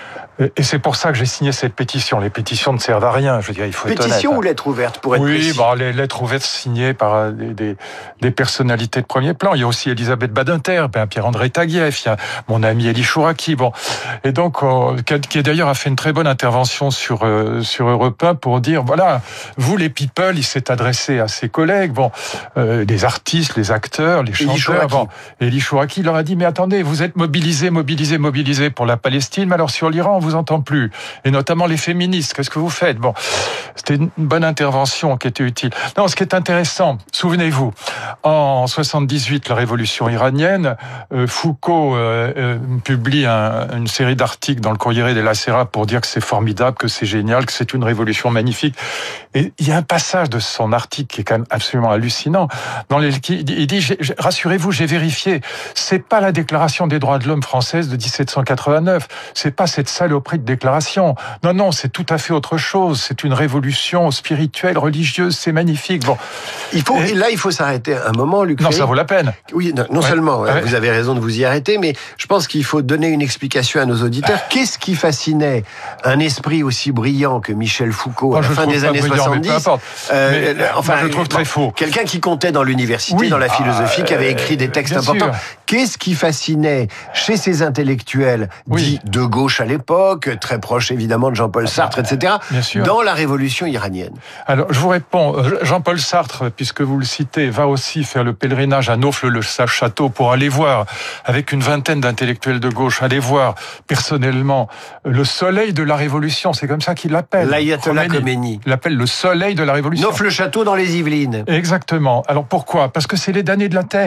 Speaker 6: Et c'est pour ça que j'ai signé cette pétition. Les pétitions ne servent à rien. Je veux dire, il faut être honnête.
Speaker 2: Pétition ou lettre ouverte pour être
Speaker 6: oui,
Speaker 2: précis.
Speaker 6: Oui, bon, les lettres ouvertes signées par des, des, des personnalités de premier plan. Il y a aussi Elisabeth Badinter, ben Pierre-André Taguieff, il y a mon ami Elie Chouraki. Bon, et donc euh, qui d'ailleurs a fait une très bonne intervention sur euh, sur Europe un pour dire voilà, vous les people, il s'est adressé à ses collègues, bon, euh, les artistes, les acteurs, les chanteurs. Bon, Elie Chouraki leur a dit mais attendez, vous êtes mobilisés, mobilisés, mobilisés pour la Palestine, mais alors sur l'Iran, vous vous entend plus, et notamment les féministes. Qu'est-ce que vous faites? Bon, c'était une bonne intervention qui était utile. Non, ce qui est intéressant, souvenez-vous, en soixante-dix-huit, la révolution iranienne, euh, Foucault euh, euh, publie un, une série d'articles dans le Corriere della Sera pour dire que c'est formidable, que c'est génial, que c'est une révolution magnifique. Et il y a un passage de son article qui est quand même absolument hallucinant, dans les, qui, il dit, j'ai, rassurez-vous, j'ai vérifié, c'est pas la déclaration des droits de l'homme française de dix-sept cent quatre-vingt-neuf, c'est pas cette saloperie de déclaration. Non, non, c'est tout à fait autre chose. C'est une révolution spirituelle, religieuse, c'est magnifique. Bon,
Speaker 2: il faut, et là, il faut s'arrêter un moment, Luc.
Speaker 6: Non,
Speaker 2: Ferry.
Speaker 6: Ça vaut la peine.
Speaker 2: Oui, non, non ouais. seulement, ouais. vous avez raison de vous y arrêter, mais je pense qu'il faut donner une explication à nos auditeurs. Qu'est-ce qui fascinait un esprit aussi brillant que Michel Foucault à
Speaker 6: moi,
Speaker 2: la fin des années
Speaker 6: brillant,
Speaker 2: soixante-dix?
Speaker 6: Mais peu importe.
Speaker 2: Euh,
Speaker 6: mais,
Speaker 2: enfin,
Speaker 6: moi, je le trouve très faux.
Speaker 2: Quelqu'un qui comptait dans l'université, oui. dans la philosophie, euh, qui avait écrit des textes importants. Sûr. Qu'est-ce qui fascinait chez ces intellectuels oui. dits de gauche à l'époque, très proches évidemment de Jean-Paul Sartre, et cetera, dans la révolution iranienne?
Speaker 6: Alors, je vous réponds. Jean-Paul Sartre, puisque vous le citez, va aussi faire le pèlerinage à Naufle-le-Château pour aller voir, avec une vingtaine d'intellectuels de gauche, aller voir personnellement le soleil de la révolution. C'est comme ça qu'il l'appelle.
Speaker 2: L'Ayatollah Khomeini.
Speaker 6: Il l'appelle le soleil de la révolution.
Speaker 2: Naufle-le-Château dans les Yvelines.
Speaker 6: Exactement. Alors pourquoi? Parce que c'est les damnés de la terre.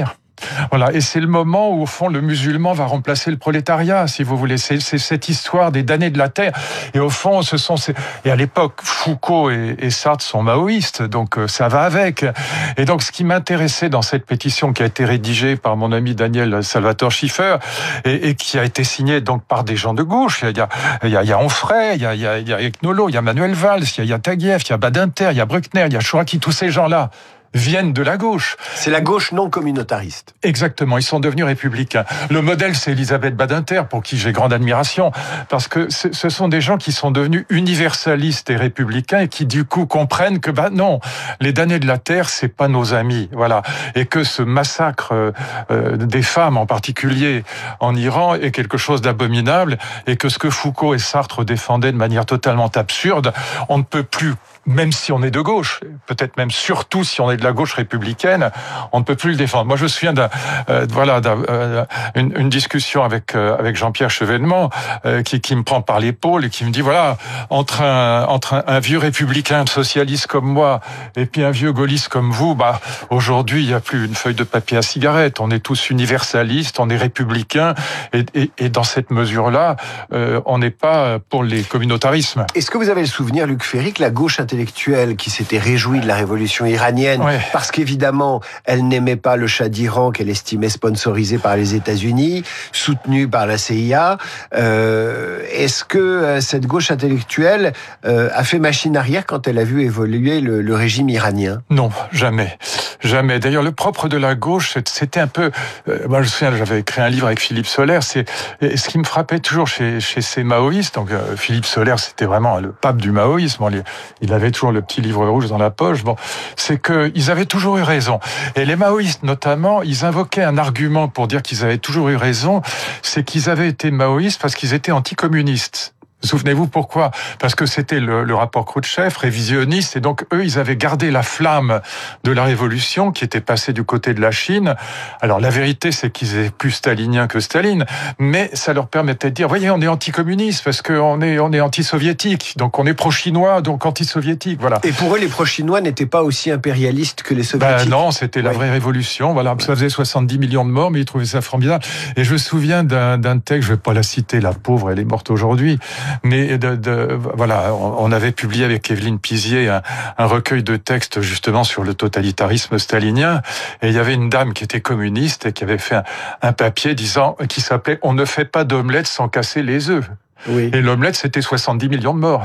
Speaker 6: Voilà, et c'est le moment où, au fond, le musulman va remplacer le prolétariat, si vous voulez. C'est, c'est cette histoire des damnés de la terre. Et au fond, ce sont ces... Et à l'époque, Foucault et, et Sartre sont maoïstes, donc ça va avec. Et donc, ce qui m'intéressait dans cette pétition qui a été rédigée par mon ami Daniel Salvatore Schiffer et, et qui a été signée donc par des gens de gauche, il y a, il y a, il y a Onfray, il y a, il y a, il y a Eknolo, il y a Manuel Valls, il y a, il y a Taguieff, il y a Badinter, il y a Bruckner, il y a Chouraqui, tous ces gens-là viennent de la gauche.
Speaker 2: C'est la gauche non communautariste.
Speaker 6: Exactement, ils sont devenus républicains. Le modèle, c'est Elisabeth Badinter, pour qui j'ai grande admiration, parce que ce sont des gens qui sont devenus universalistes et républicains et qui, du coup, comprennent que, bah non, les damnés de la terre, c'est pas nos amis, voilà. Et que ce massacre euh, des femmes, en particulier en Iran, est quelque chose d'abominable, et que ce que Foucault et Sartre défendaient de manière totalement absurde, on ne peut plus, même si on est de gauche, peut-être même surtout si on est de la gauche républicaine, on ne peut plus le défendre. Moi, je me souviens d'un, euh, voilà, d'un, euh, une, une discussion avec euh, avec Jean-Pierre Chevènement euh, qui qui me prend par l'épaule et qui me dit voilà, entre un entre un, un vieux républicain socialiste comme moi et puis un vieux gaulliste comme vous, bah aujourd'hui il y a plus une feuille de papier à cigarette. On est tous universalistes, on est républicains et, et, et dans cette mesure-là, euh, on n'est pas pour les communautarismes.
Speaker 2: Est-ce que vous avez le souvenir, Luc Ferry, que la gauche intellectuelle qui s'était réjouie de la révolution iranienne, ouais. parce qu'évidemment, elle n'aimait pas le Shah d'Iran qu'elle estimait sponsorisé par les États-Unis, soutenu par la C I A. Euh, est-ce que euh, cette gauche intellectuelle euh, a fait machine arrière quand elle a vu évoluer le, le régime iranien ?
Speaker 6: Non, jamais. Jamais. D'ailleurs, le propre de la gauche, c'était un peu... Euh, moi, je me souviens, j'avais écrit un livre avec Philippe Sollers. C'est ce qui me frappait toujours chez, chez ces maoïstes. Donc, euh, Philippe Sollers, c'était vraiment le pape du maoïsme. Il, il avait toujours le petit livre rouge dans la poche. Bon, c'est qu'ils avaient toujours eu raison. Et les maoïstes, notamment, ils invoquaient un argument pour dire qu'ils avaient toujours eu raison. C'est qu'ils avaient été maoïstes parce qu'ils étaient anticommunistes. Souvenez-vous pourquoi ? Parce que c'était le, le rapport Khrouchtchev, révisionniste, et donc eux, ils avaient gardé la flamme de la révolution qui était passée du côté de la Chine. Alors la vérité, c'est qu'ils étaient plus staliniens que Staline, mais ça leur permettait de dire, voyez, on est anticommuniste parce qu'on est on est anti-soviétique, donc on est pro-chinois, donc anti-soviétique, voilà.
Speaker 2: Et pour eux, les pro-chinois n'étaient pas aussi impérialistes que les soviétiques.
Speaker 6: Ben non, c'était la oui. vraie révolution, voilà. Ça faisait soixante-dix millions de morts, mais ils trouvaient ça formidable. Et je me souviens d'un, d'un texte, je vais pas la citer, la pauvre, elle est morte aujourd'hui. Mais de, de, voilà, on avait publié avec Evelyne Pizier un, un recueil de textes justement sur le totalitarisme stalinien, et il y avait une dame qui était communiste et qui avait fait un, un papier disant, qui s'appelait « On ne fait pas d'omelette sans casser les œufs ». Oui. Et l'omelette, c'était soixante-dix millions de morts.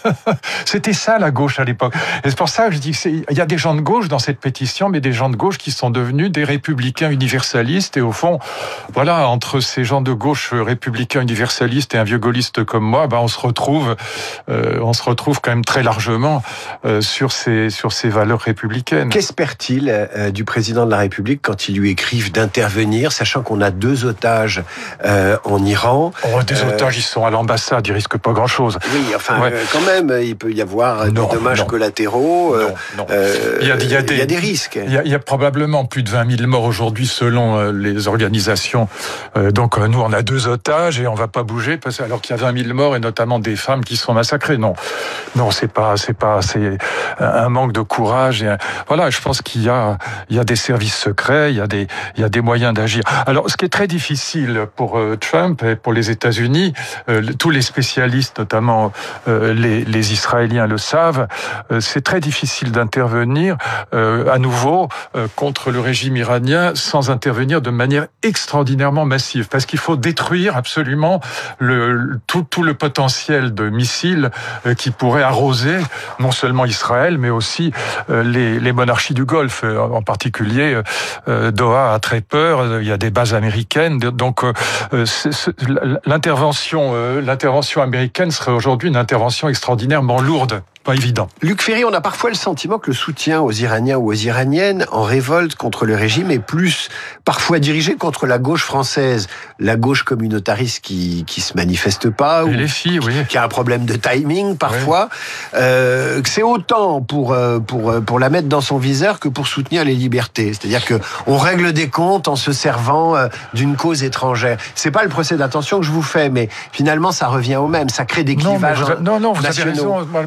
Speaker 6: C'était ça, la gauche, à l'époque. Et c'est pour ça que je dis qu'il y a des gens de gauche dans cette pétition, mais des gens de gauche qui sont devenus des républicains universalistes. Et au fond, voilà, entre ces gens de gauche républicains universalistes et un vieux gaulliste comme moi, ben, on se retrouve, euh, on se retrouve quand même très largement euh, sur ces, sur ces valeurs républicaines.
Speaker 2: Qu'espère-t-il euh, du président de la République quand ils lui écrivent d'intervenir, sachant qu'on a deux otages euh, en Iran?
Speaker 6: Oh, des euh... otages, ils sont à l'ambassade, ils risquent pas grand-chose.
Speaker 2: Oui, enfin, ouais. euh, quand même, il peut y avoir non, des dommages non. collatéraux. Euh,
Speaker 6: non, non. Euh, il, y a, il, y a des,
Speaker 2: il y a des risques.
Speaker 6: Il y a, il y a probablement plus de vingt mille morts aujourd'hui selon euh, les organisations. Euh, donc euh, nous, on a deux otages et on va pas bouger parce alors qu'il y a vingt mille morts et notamment des femmes qui sont massacrées. Non, non, c'est pas, c'est pas, c'est un manque de courage. Et un, voilà, je pense qu'il y a, il y a des services secrets, il y a des, il y a des moyens d'agir. Alors, ce qui est très difficile pour euh, Trump et pour les États-Unis. Euh, tous les spécialistes, notamment euh, les, les Israéliens le savent, euh, c'est très difficile d'intervenir euh, à nouveau euh, contre le régime iranien sans intervenir de manière extraordinairement massive, parce qu'il faut détruire absolument le, tout, tout le potentiel de missiles euh, qui pourrait arroser non seulement Israël, mais aussi euh, les, les monarchies du Golfe, euh, en particulier euh, Doha a très peur, il y a des bases américaines, donc euh, c'est, c'est, l'intervention euh, L'intervention américaine serait aujourd'hui une intervention extraordinairement lourde. Pas évident.
Speaker 2: Luc Ferry, on a parfois le sentiment que le soutien aux Iraniens ou aux Iraniennes en révolte contre le régime est plus parfois dirigé contre la gauche française, la gauche communautariste qui qui se manifeste pas,
Speaker 6: et
Speaker 2: ou
Speaker 6: les filles, oui.
Speaker 2: qui a un problème de timing parfois. Oui. Euh, c'est autant pour pour pour la mettre dans son viseur que pour soutenir les libertés. C'est-à-dire que on règle des comptes en se servant d'une cause étrangère. C'est pas le procès d'intention que je vous fais, mais finalement ça revient au même. Ça crée des clivages.
Speaker 6: Non, vous, non, non, vous
Speaker 2: nationaux.
Speaker 6: avez raison. Moi, moi je l'assume.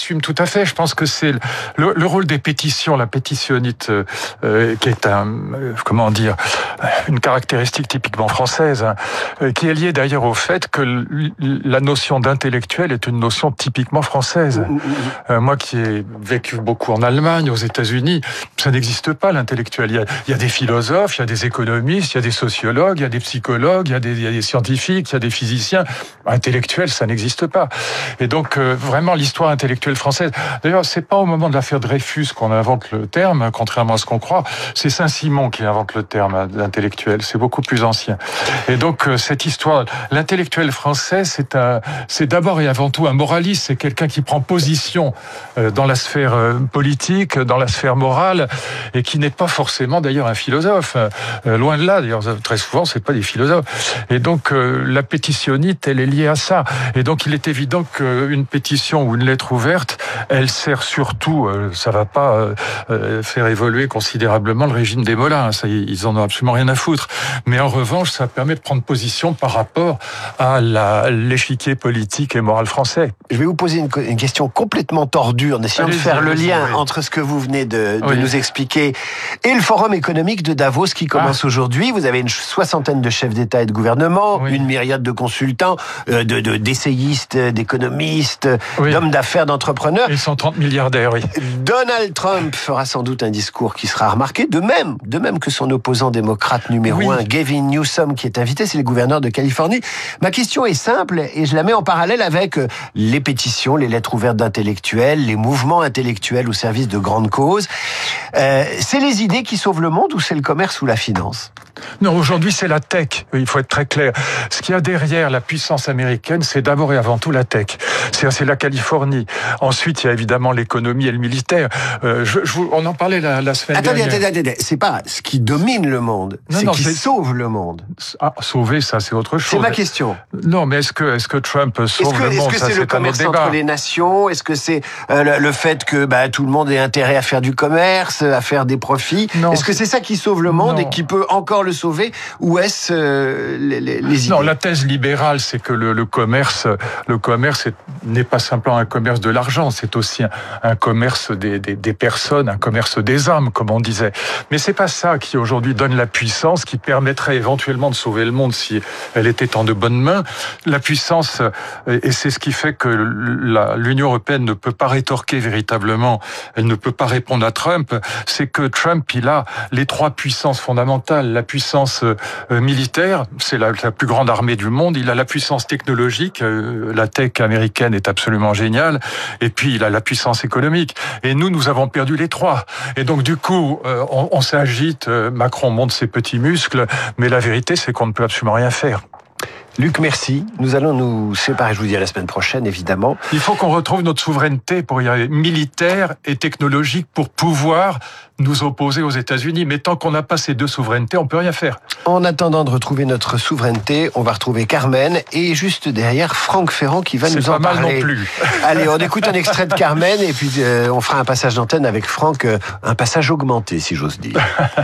Speaker 6: l'assume tout à fait. Je pense que c'est le, le rôle des pétitions, la pétitionnite, euh, qui est un, euh, comment dire, une caractéristique typiquement française, hein, euh, qui est liée d'ailleurs au fait que l, la notion d'intellectuel est une notion typiquement française. Mmh, mmh. Euh, moi qui ai vécu beaucoup en Allemagne, aux États-Unis, ça n'existe pas l'intellectuel. Il y a, il y a des philosophes, il y a des économistes, il y a des sociologues, il y a des psychologues, il y a des, il y a des scientifiques, il y a des physiciens. Intellectuel, ça n'existe pas. Et donc, euh, vraiment, l'histoire intellectuelle française... D'ailleurs, c'est pas au moment de l'affaire Dreyfus qu'on invente le terme, contrairement à ce qu'on croit. C'est Saint-Simon qui invente le terme d'intellectuel. C'est beaucoup plus ancien. Et donc, euh, cette histoire... L'intellectuel français, c'est un, c'est d'abord et avant tout un moraliste. C'est quelqu'un qui prend position euh, dans la sphère euh, politique, dans la sphère morale, et qui n'est pas forcément, d'ailleurs, un philosophe. Euh, loin de là, d'ailleurs, très souvent, c'est pas des philosophes. Et donc, euh, la pétitionnite, elle est liée à ça. Et donc, il est évident qu'une pétition ou une lettre ouverte, elle sert surtout, euh, ça va pas euh, faire évoluer considérablement le régime des Molins. Ça, ils en ont absolument rien à foutre. Mais en revanche, ça permet de prendre position par rapport à la, l'échiquier politique et moral français.
Speaker 2: Je vais vous poser une, une question complètement tordue en essayant allez-y, de faire le lien oui. entre ce que vous venez de, de oui. nous expliquer et le Forum économique de Davos qui commence ah. aujourd'hui. Vous avez une soixantaine de chefs d'État et de gouvernement, oui. une myriade de consultants, euh, de, de, d'essayistes, d'économistes, oui. d'hommes d'affaires, d'entrepreneurs.
Speaker 6: Et cent trente milliardaires, oui.
Speaker 2: Donald Trump fera sans doute un discours qui sera remarqué, de même, de même que son opposant démocrate numéro oui. un, Gavin Newsom, qui est invité, c'est le gouverneur de Californie. Ma question est simple et je la mets en parallèle avec les pétitions, les lettres ouvertes d'intellectuels, les mouvements intellectuels au service de grandes causes. Euh, c'est les idées qui sauvent le monde ou c'est le commerce ou la finance ?
Speaker 6: Non, aujourd'hui, c'est la tech. Il faut être très clair. Ce qu'il y a derrière la puissance américaine, c'est d'abord et avant tout la tech. C'est, c'est la Californie. Ensuite, il y a évidemment l'économie et le militaire. Euh, je, je, on en parlait la, la semaine
Speaker 2: attendez,
Speaker 6: dernière.
Speaker 2: Attendez, attendez, attendez. C'est pas ce qui domine le monde. Non, c'est non, qui c'est... sauve le monde.
Speaker 6: Ah, sauver, ça, c'est autre chose.
Speaker 2: C'est ma question.
Speaker 6: Non, mais est-ce que, est-ce que Trump sauve
Speaker 2: est-ce que,
Speaker 6: le monde?
Speaker 2: Est-ce que
Speaker 6: ça,
Speaker 2: c'est, c'est le commerce entre les nations? Est-ce que c'est euh, le, le fait que bah, tout le monde ait intérêt à faire du commerce, à faire des profits? Non, est-ce que c'est ça qui sauve le monde non. et qui peut encore le sauver? Ou est-ce euh, les, les, les idées?
Speaker 6: Non, la thèse libérale, c'est que le, le commerce, le commerce est, n'est pas simplement un commerce de l'argent, c'est aussi un, un commerce des, des, des personnes, un commerce des âmes, comme on disait. Mais c'est pas ça qui aujourd'hui donne la puissance qui permettrait éventuellement de sauver le monde si elle était en de bonnes mains. La puissance, et c'est ce qui fait que la, l'Union européenne ne peut pas rétorquer véritablement, elle ne peut pas répondre à Trump, c'est que Trump, il a les trois puissances fondamentales, la puissance Euh, militaire, c'est la, la plus grande armée du monde, il a la puissance technologique, euh, la tech américaine est absolument géniale, et puis il a la puissance économique. Et nous, nous avons perdu les trois. Et donc du coup, euh, on, on s'agite, euh, Macron monte ses petits muscles, mais la vérité, c'est qu'on ne peut absolument rien faire.
Speaker 2: Luc, merci. Nous allons nous séparer, je vous dis à la semaine prochaine, évidemment.
Speaker 6: Il faut qu'on retrouve notre souveraineté pour y aller, militaire et technologique, pour pouvoir nous opposer aux États-Unis. Mais tant qu'on n'a pas ces deux souverainetés, on peut rien faire.
Speaker 2: En attendant de retrouver notre souveraineté, on va retrouver Carmen et juste derrière Franck Ferrand qui va
Speaker 6: C'est
Speaker 2: nous en parler.
Speaker 6: C'est pas mal non plus.
Speaker 2: Allez, on écoute un extrait de Carmen et puis euh, on fera un passage d'antenne avec Franck, euh, un passage augmenté, si j'ose dire.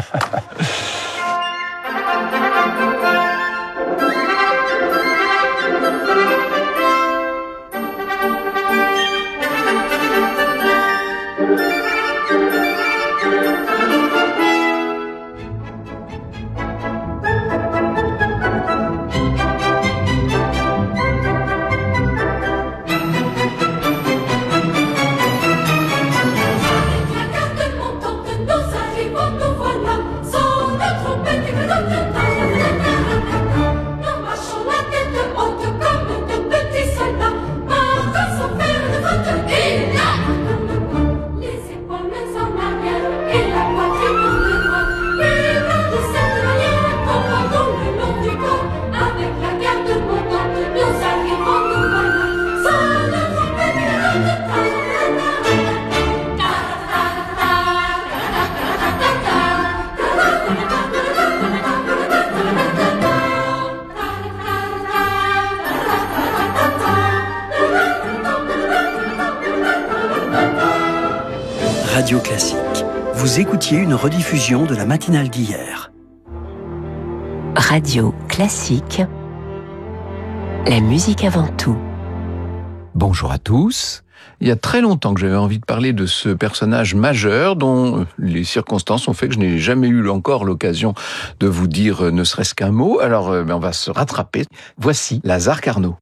Speaker 3: Radio Classique. Vous écoutiez une rediffusion de la matinale d'hier.
Speaker 8: Radio Classique. La musique avant tout.
Speaker 9: Bonjour à tous.
Speaker 8: Il y a très longtemps que j'avais envie de parler de ce personnage majeur dont les circonstances ont fait que je n'ai jamais eu encore l'occasion de vous dire ne serait-ce qu'un mot. Alors, on va se rattraper. Voici Lazare Carnot.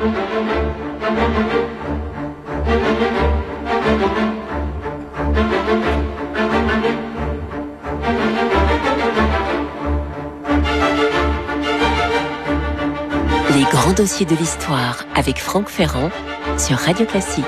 Speaker 9: Les grands dossiers de l'histoire avec Franck Ferrand sur Radio Classique.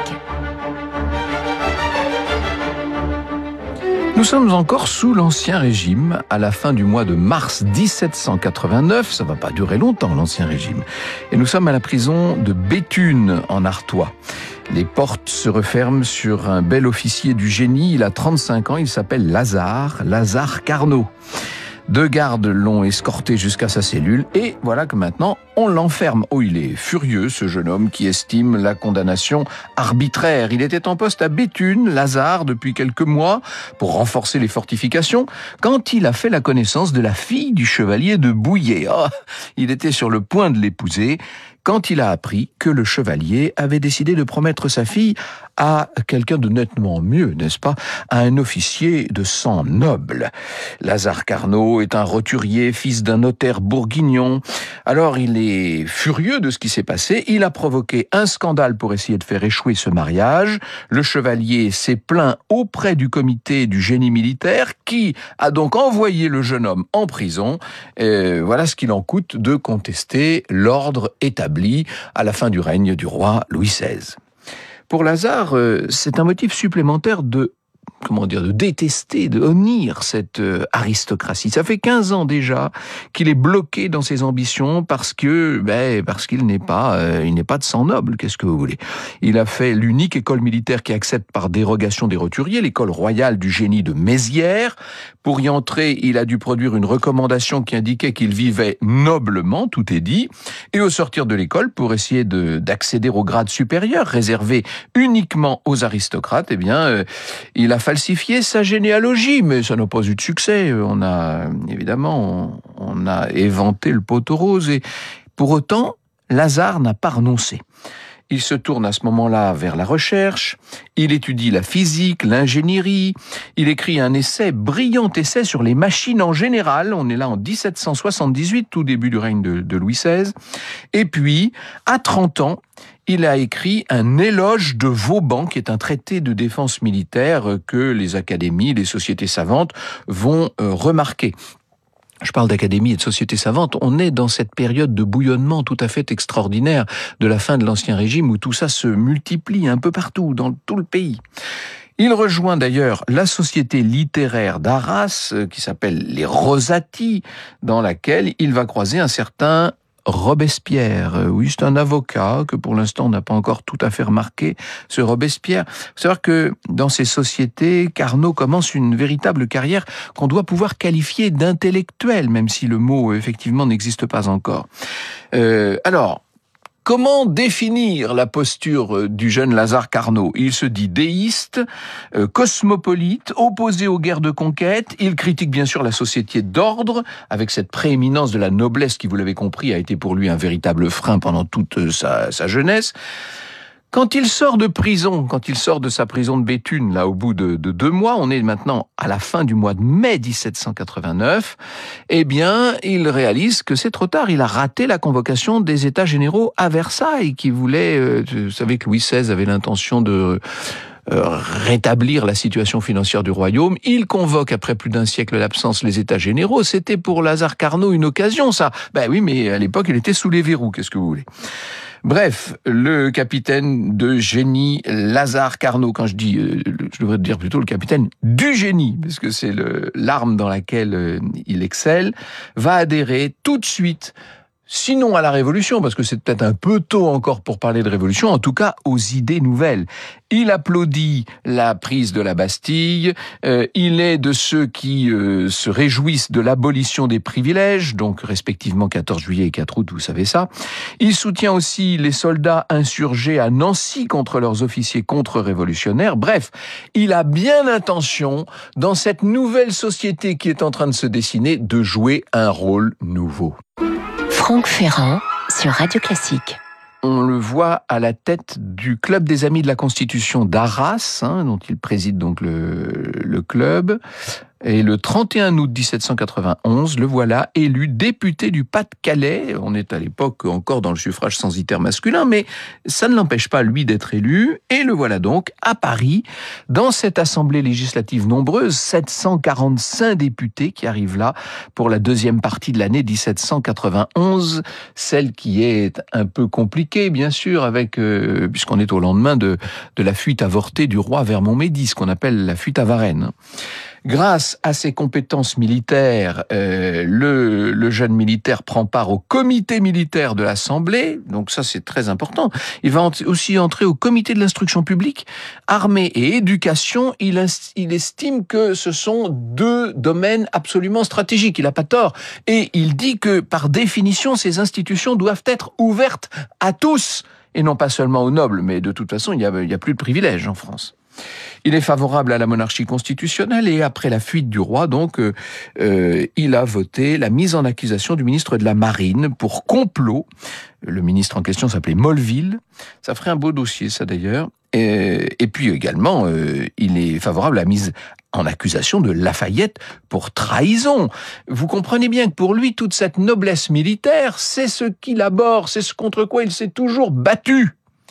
Speaker 8: Nous sommes encore sous l'Ancien Régime, à la fin du mois de mars dix-sept cent quatre-vingt-neuf, ça va pas durer longtemps l'Ancien Régime, et nous sommes à la prison de Béthune en Artois. Les portes se referment sur un bel officier du génie, il a trente-cinq ans, il s'appelle Lazare, Lazare Carnot. Deux gardes l'ont escorté jusqu'à sa cellule et voilà que maintenant on l'enferme. Oh, il est furieux, ce jeune homme qui estime la condamnation arbitraire. Il était en poste à Béthune, Lazare, depuis quelques mois pour renforcer les fortifications quand il a fait la connaissance de la fille du chevalier de Bouillé. Oh, il était sur le point de l'épouser quand il a appris que le chevalier avait décidé de promettre sa fille à quelqu'un de nettement mieux, n'est-ce pas, à un officier de sang noble. Lazare Carnot est un roturier, fils d'un notaire bourguignon. Alors il est furieux de ce qui s'est passé, il a provoqué un scandale pour essayer de faire échouer ce mariage. Le chevalier s'est plaint auprès du comité du génie militaire qui a donc envoyé le jeune homme en prison. Et voilà ce qu'il en coûte de contester l'ordre établi à la fin du règne du roi Louis seize. Pour Lazare, c'est un motif supplémentaire de comment dire, de détester, de honnir cette euh, aristocratie. Ça fait quinze ans déjà qu'il est bloqué dans ses ambitions parce que, ben, parce qu'il n'est pas, euh, il n'est pas de sang noble. Qu'est-ce que vous voulez? Il a fait l'unique école militaire qui accepte par dérogation des roturiers, l'école royale du génie de Mézières. Pour y entrer, il a dû produire une recommandation qui indiquait qu'il vivait noblement, tout est dit. Et au sortir de l'école, pour essayer de, d'accéder au grade supérieur, réservé uniquement aux aristocrates, eh bien, euh, il a falsifié sa généalogie, mais ça n'a pas eu de succès. On a, évidemment, on, on a éventé le poteau rose et pour autant, Lazare n'a pas renoncé. Il se tourne à ce moment-là vers la recherche, il étudie la physique, l'ingénierie, il écrit un essai, brillant essai sur les machines en général, on est là en dix-sept cent soixante-dix-huit, tout début du règne de, de Louis seize, et puis, à trente ans, il a écrit un éloge de Vauban, qui est un traité de défense militaire que les académies, les sociétés savantes vont euh, remarquer. Je parle d'académie et de sociétés savantes. On est dans cette période de bouillonnement tout à fait extraordinaire de la fin de l'Ancien Régime où tout ça se multiplie un peu partout, dans tout le pays. Il rejoint d'ailleurs la société littéraire d'Arras, qui s'appelle les Rosati, dans laquelle il va croiser un certain Robespierre. Oui, c'est un avocat que pour l'instant on n'a pas encore tout à fait remarqué, ce Robespierre. Il faut savoir que dans ces sociétés, Carnot commence une véritable carrière qu'on doit pouvoir qualifier d'intellectuelle, même si le mot effectivement n'existe pas encore. Euh, alors, comment définir la posture du jeune Lazare Carnot? Il se dit déiste, euh, cosmopolite, opposé aux guerres de conquête. Il critique bien sûr la société d'ordre, avec cette prééminence de la noblesse qui, vous l'avez compris, a été pour lui un véritable frein pendant toute sa, sa jeunesse. Quand il sort de prison, quand il sort de sa prison de Béthune, là, au bout de, de deux mois, on est maintenant à la fin du mois de mai dix-sept cent quatre-vingt-neuf, eh bien, il réalise que c'est trop tard. Il a raté la convocation des États généraux à Versailles, qui voulaient, euh, vous savez que Louis seize avait l'intention de euh, rétablir la situation financière du royaume. Il convoque, après plus d'un siècle d'absence, les États généraux. C'était pour Lazare Carnot une occasion, ça. Ben oui, mais à l'époque, il était sous les verrous. Qu'est-ce que vous voulez? Bref, le capitaine de génie Lazare Carnot, quand je dis, euh, je devrais dire plutôt le capitaine du génie, parce que c'est le, l'arme dans laquelle euh, il excelle, va adhérer tout de suite, sinon à la révolution, parce que c'est peut-être un peu tôt encore pour parler de révolution, en tout cas aux idées nouvelles. Il applaudit la prise de la Bastille, euh, il est de ceux qui euh, se réjouissent de l'abolition des privilèges, donc respectivement quatorze juillet et quatre août, vous savez ça. Il soutient aussi les soldats insurgés à Nancy contre leurs officiers contre-révolutionnaires. Bref, il a bien l'intention, dans cette nouvelle société qui est en train de se dessiner, de jouer un rôle nouveau.
Speaker 9: Franck Ferrand sur Radio Classique.
Speaker 8: on le voit à la tête du club des Amis de la Constitution d'Arras, hein, dont il préside donc le, le club. Et le trente et un août dix-sept cent quatre-vingt-onze, le voilà élu député du Pas-de-Calais. On est à l'époque encore dans le suffrage censitaire masculin, mais ça ne l'empêche pas, lui, d'être élu. Et le voilà donc à Paris, dans cette assemblée législative nombreuse, sept cent quarante-cinq députés qui arrivent là pour la deuxième partie de l'année dix-sept cent quatre-vingt-onze, celle qui est un peu compliquée, bien sûr, avec euh, puisqu'on est au lendemain de, de la fuite avortée du roi vers Montmédy, ce qu'on appelle la fuite à Varennes. Grâce à ses compétences militaires, euh, le, le jeune militaire prend part au comité militaire de l'Assemblée, donc ça c'est très important. Il va aussi entrer au comité de l'instruction publique, armée et éducation. Il, il estime que ce sont deux domaines absolument stratégiques, il n'a pas tort. Et il dit que par définition, ces institutions doivent être ouvertes à tous, et non pas seulement aux nobles, mais de toute façon, il n'y a, il y a plus de privilèges en France. Il est favorable à la monarchie constitutionnelle et après la fuite du roi, donc, euh, euh, il a voté la mise en accusation du ministre de la Marine pour complot. Le ministre en question s'appelait Molleville. Ça ferait un beau dossier, ça d'ailleurs. Et, et puis également, euh, il est favorable à la mise en accusation de Lafayette pour trahison. Vous comprenez bien que pour lui, toute cette noblesse militaire, c'est ce qu'il aborde, c'est ce contre quoi il s'est toujours battu.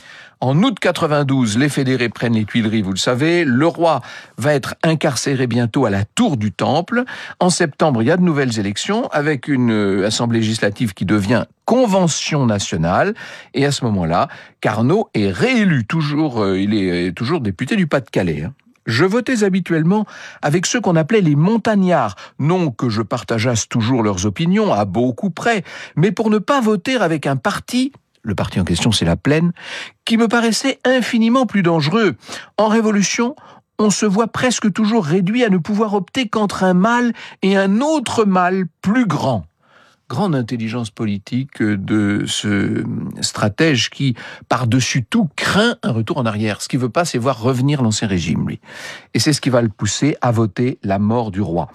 Speaker 8: En août quatre-vingt-douze, les fédérés prennent les Tuileries, vous le savez. Le roi va être incarcéré bientôt à la Tour du Temple. En septembre, il y a de nouvelles élections avec une assemblée législative qui devient Convention nationale. Et à ce moment-là, Carnot est réélu. Toujours, il est toujours député du Pas-de-Calais. Je votais habituellement avec ceux qu'on appelait les montagnards. Non que je partageasse toujours leurs opinions, à beaucoup près, mais pour ne pas voter avec un parti, le parti en question c'est la Plaine, qui me paraissait infiniment plus dangereux. En Révolution, on se voit presque toujours réduit à ne pouvoir opter qu'entre un mal et un autre mal plus grand. Grande intelligence politique de ce stratège qui, par-dessus tout, craint un retour en arrière. Ce qu'il veut pas, c'est voir revenir l'Ancien Régime, lui. Et c'est ce qui va le pousser à voter la mort du roi.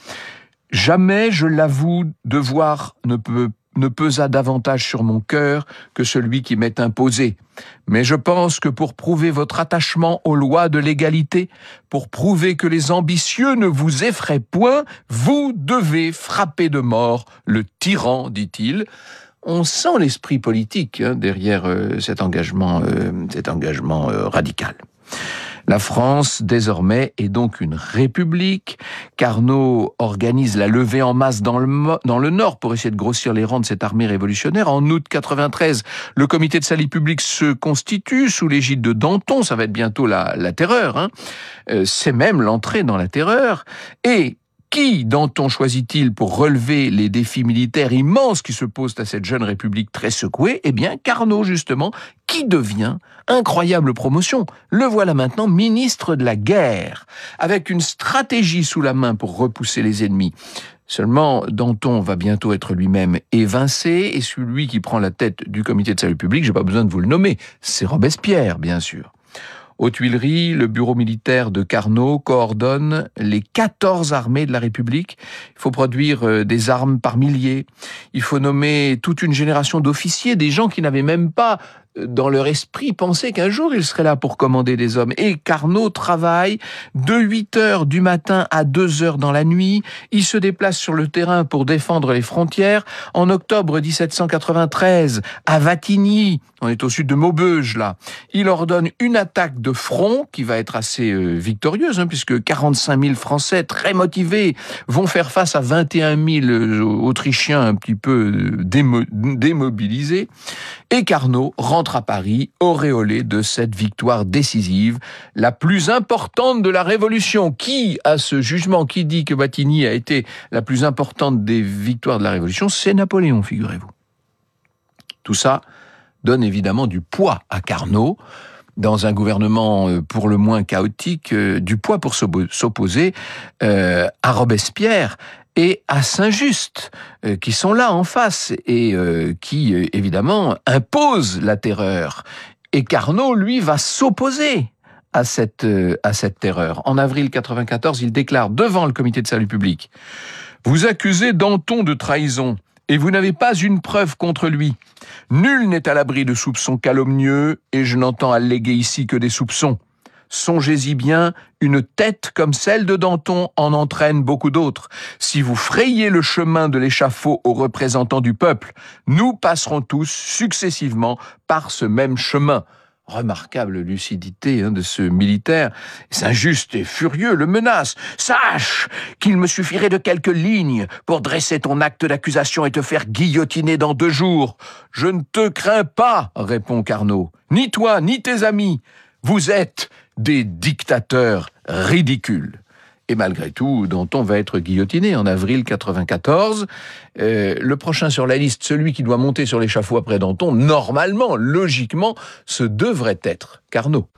Speaker 8: Jamais, je l'avoue, devoir ne peut ne pesa davantage sur mon cœur que celui qui m'est imposé. Mais je pense que pour prouver votre attachement aux lois de l'égalité, pour prouver que les ambitieux ne vous effraient point, vous devez frapper de mort le tyran, dit-il. On sent l'esprit politique hein, derrière euh, cet engagement, euh, cet engagement euh, radical. La France, désormais, est donc une république. Carnot organise la levée en masse dans le, dans le Nord pour essayer de grossir les rangs de cette armée révolutionnaire. En août quatre-vingt-treize, le comité de salut public se constitue sous l'égide de Danton. Ça va être bientôt la, la terreur. Hein. Euh, c'est même l'entrée dans la terreur. Et qui Danton choisit-il pour relever les défis militaires immenses qui se posent à cette jeune république très secouée ? Eh bien, Carnot, justement, qui devient, incroyable promotion, le voilà maintenant ministre de la guerre, avec une stratégie sous la main pour repousser les ennemis. Seulement, Danton va bientôt être lui-même évincé, et celui qui prend la tête du comité de salut public, j'ai pas besoin de vous le nommer, c'est Robespierre, bien sûr. Aux Tuileries, le bureau militaire de Carnot coordonne les quatorze armées de la République. Il faut produire des armes par milliers. Il faut nommer toute une génération d'officiers, des gens qui n'avaient même pas dans leur esprit pensé qu'un jour ils seraient là pour commander des hommes. Et Carnot travaille de huit heures du matin à deux heures dans la nuit. Il se déplace sur le terrain pour défendre les frontières. En octobre dix-sept cent quatre-vingt-treize, à Vatigny, on est au sud de Maubeuge là, il ordonne une attaque de front qui va être assez euh, victorieuse, hein, puisque quarante-cinq mille Français très motivés vont faire face à vingt et un mille euh, Autrichiens un petit peu démo- démobilisés. Et Carnot rentre à Paris, auréolé de cette victoire décisive, la plus importante de la Révolution. Qui a ce jugement, qui dit que Vatigny a été la plus importante des victoires de la Révolution ? C'est Napoléon, figurez-vous. Tout ça donne évidemment du poids à Carnot, dans un gouvernement pour le moins chaotique, du poids pour s'opposer euh, à Robespierre et à Saint-Just, euh, qui sont là en face et euh, qui, euh, évidemment, imposent la terreur. Et Carnot, lui, va s'opposer à cette, euh, à cette terreur. En avril quatre-vingt-quatorze, il déclare devant le comité de salut public « Vous accusez Danton de trahison et vous n'avez pas une preuve contre lui. Nul n'est à l'abri de soupçons calomnieux, et je n'entends alléguer ici que des soupçons. Songez-y bien, une tête comme celle de Danton en entraîne beaucoup d'autres. Si vous frayez le chemin de l'échafaud aux représentants du peuple, nous passerons tous successivement par ce même chemin. Remarquable lucidité hein, de ce militaire. Saint-Just et furieux le menace. Sache qu'il me suffirait de quelques lignes pour dresser ton acte d'accusation et te faire guillotiner dans deux jours. Je ne te crains pas, répond Carnot. Ni toi, ni tes amis. Vous êtes des dictateurs ridicules. Et malgré tout, Danton va être guillotiné en avril quatre-vingt-quatorze. Euh, le prochain sur la liste, celui qui doit monter sur l'échafaud après Danton, normalement, logiquement, ce devrait être Carnot.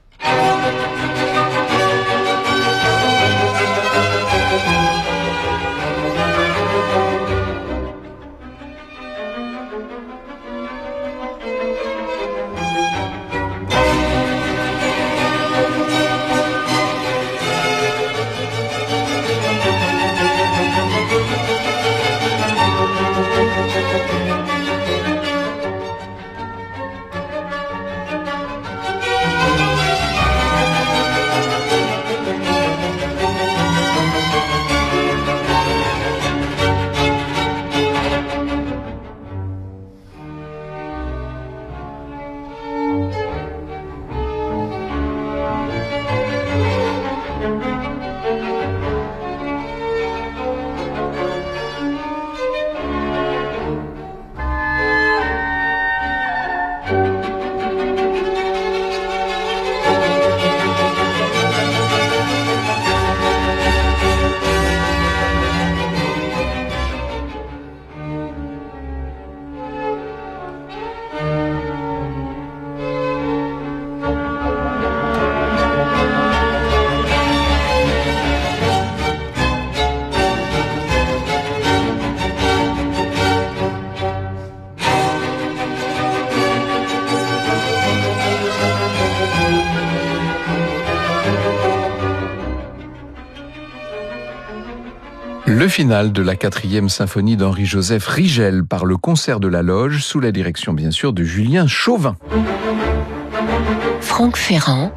Speaker 8: Le final de la quatrième symphonie d'Henri-Joseph Rigel par le concert de la Loge, sous la direction bien sûr de Julien Chauvin.
Speaker 9: Franck Ferrand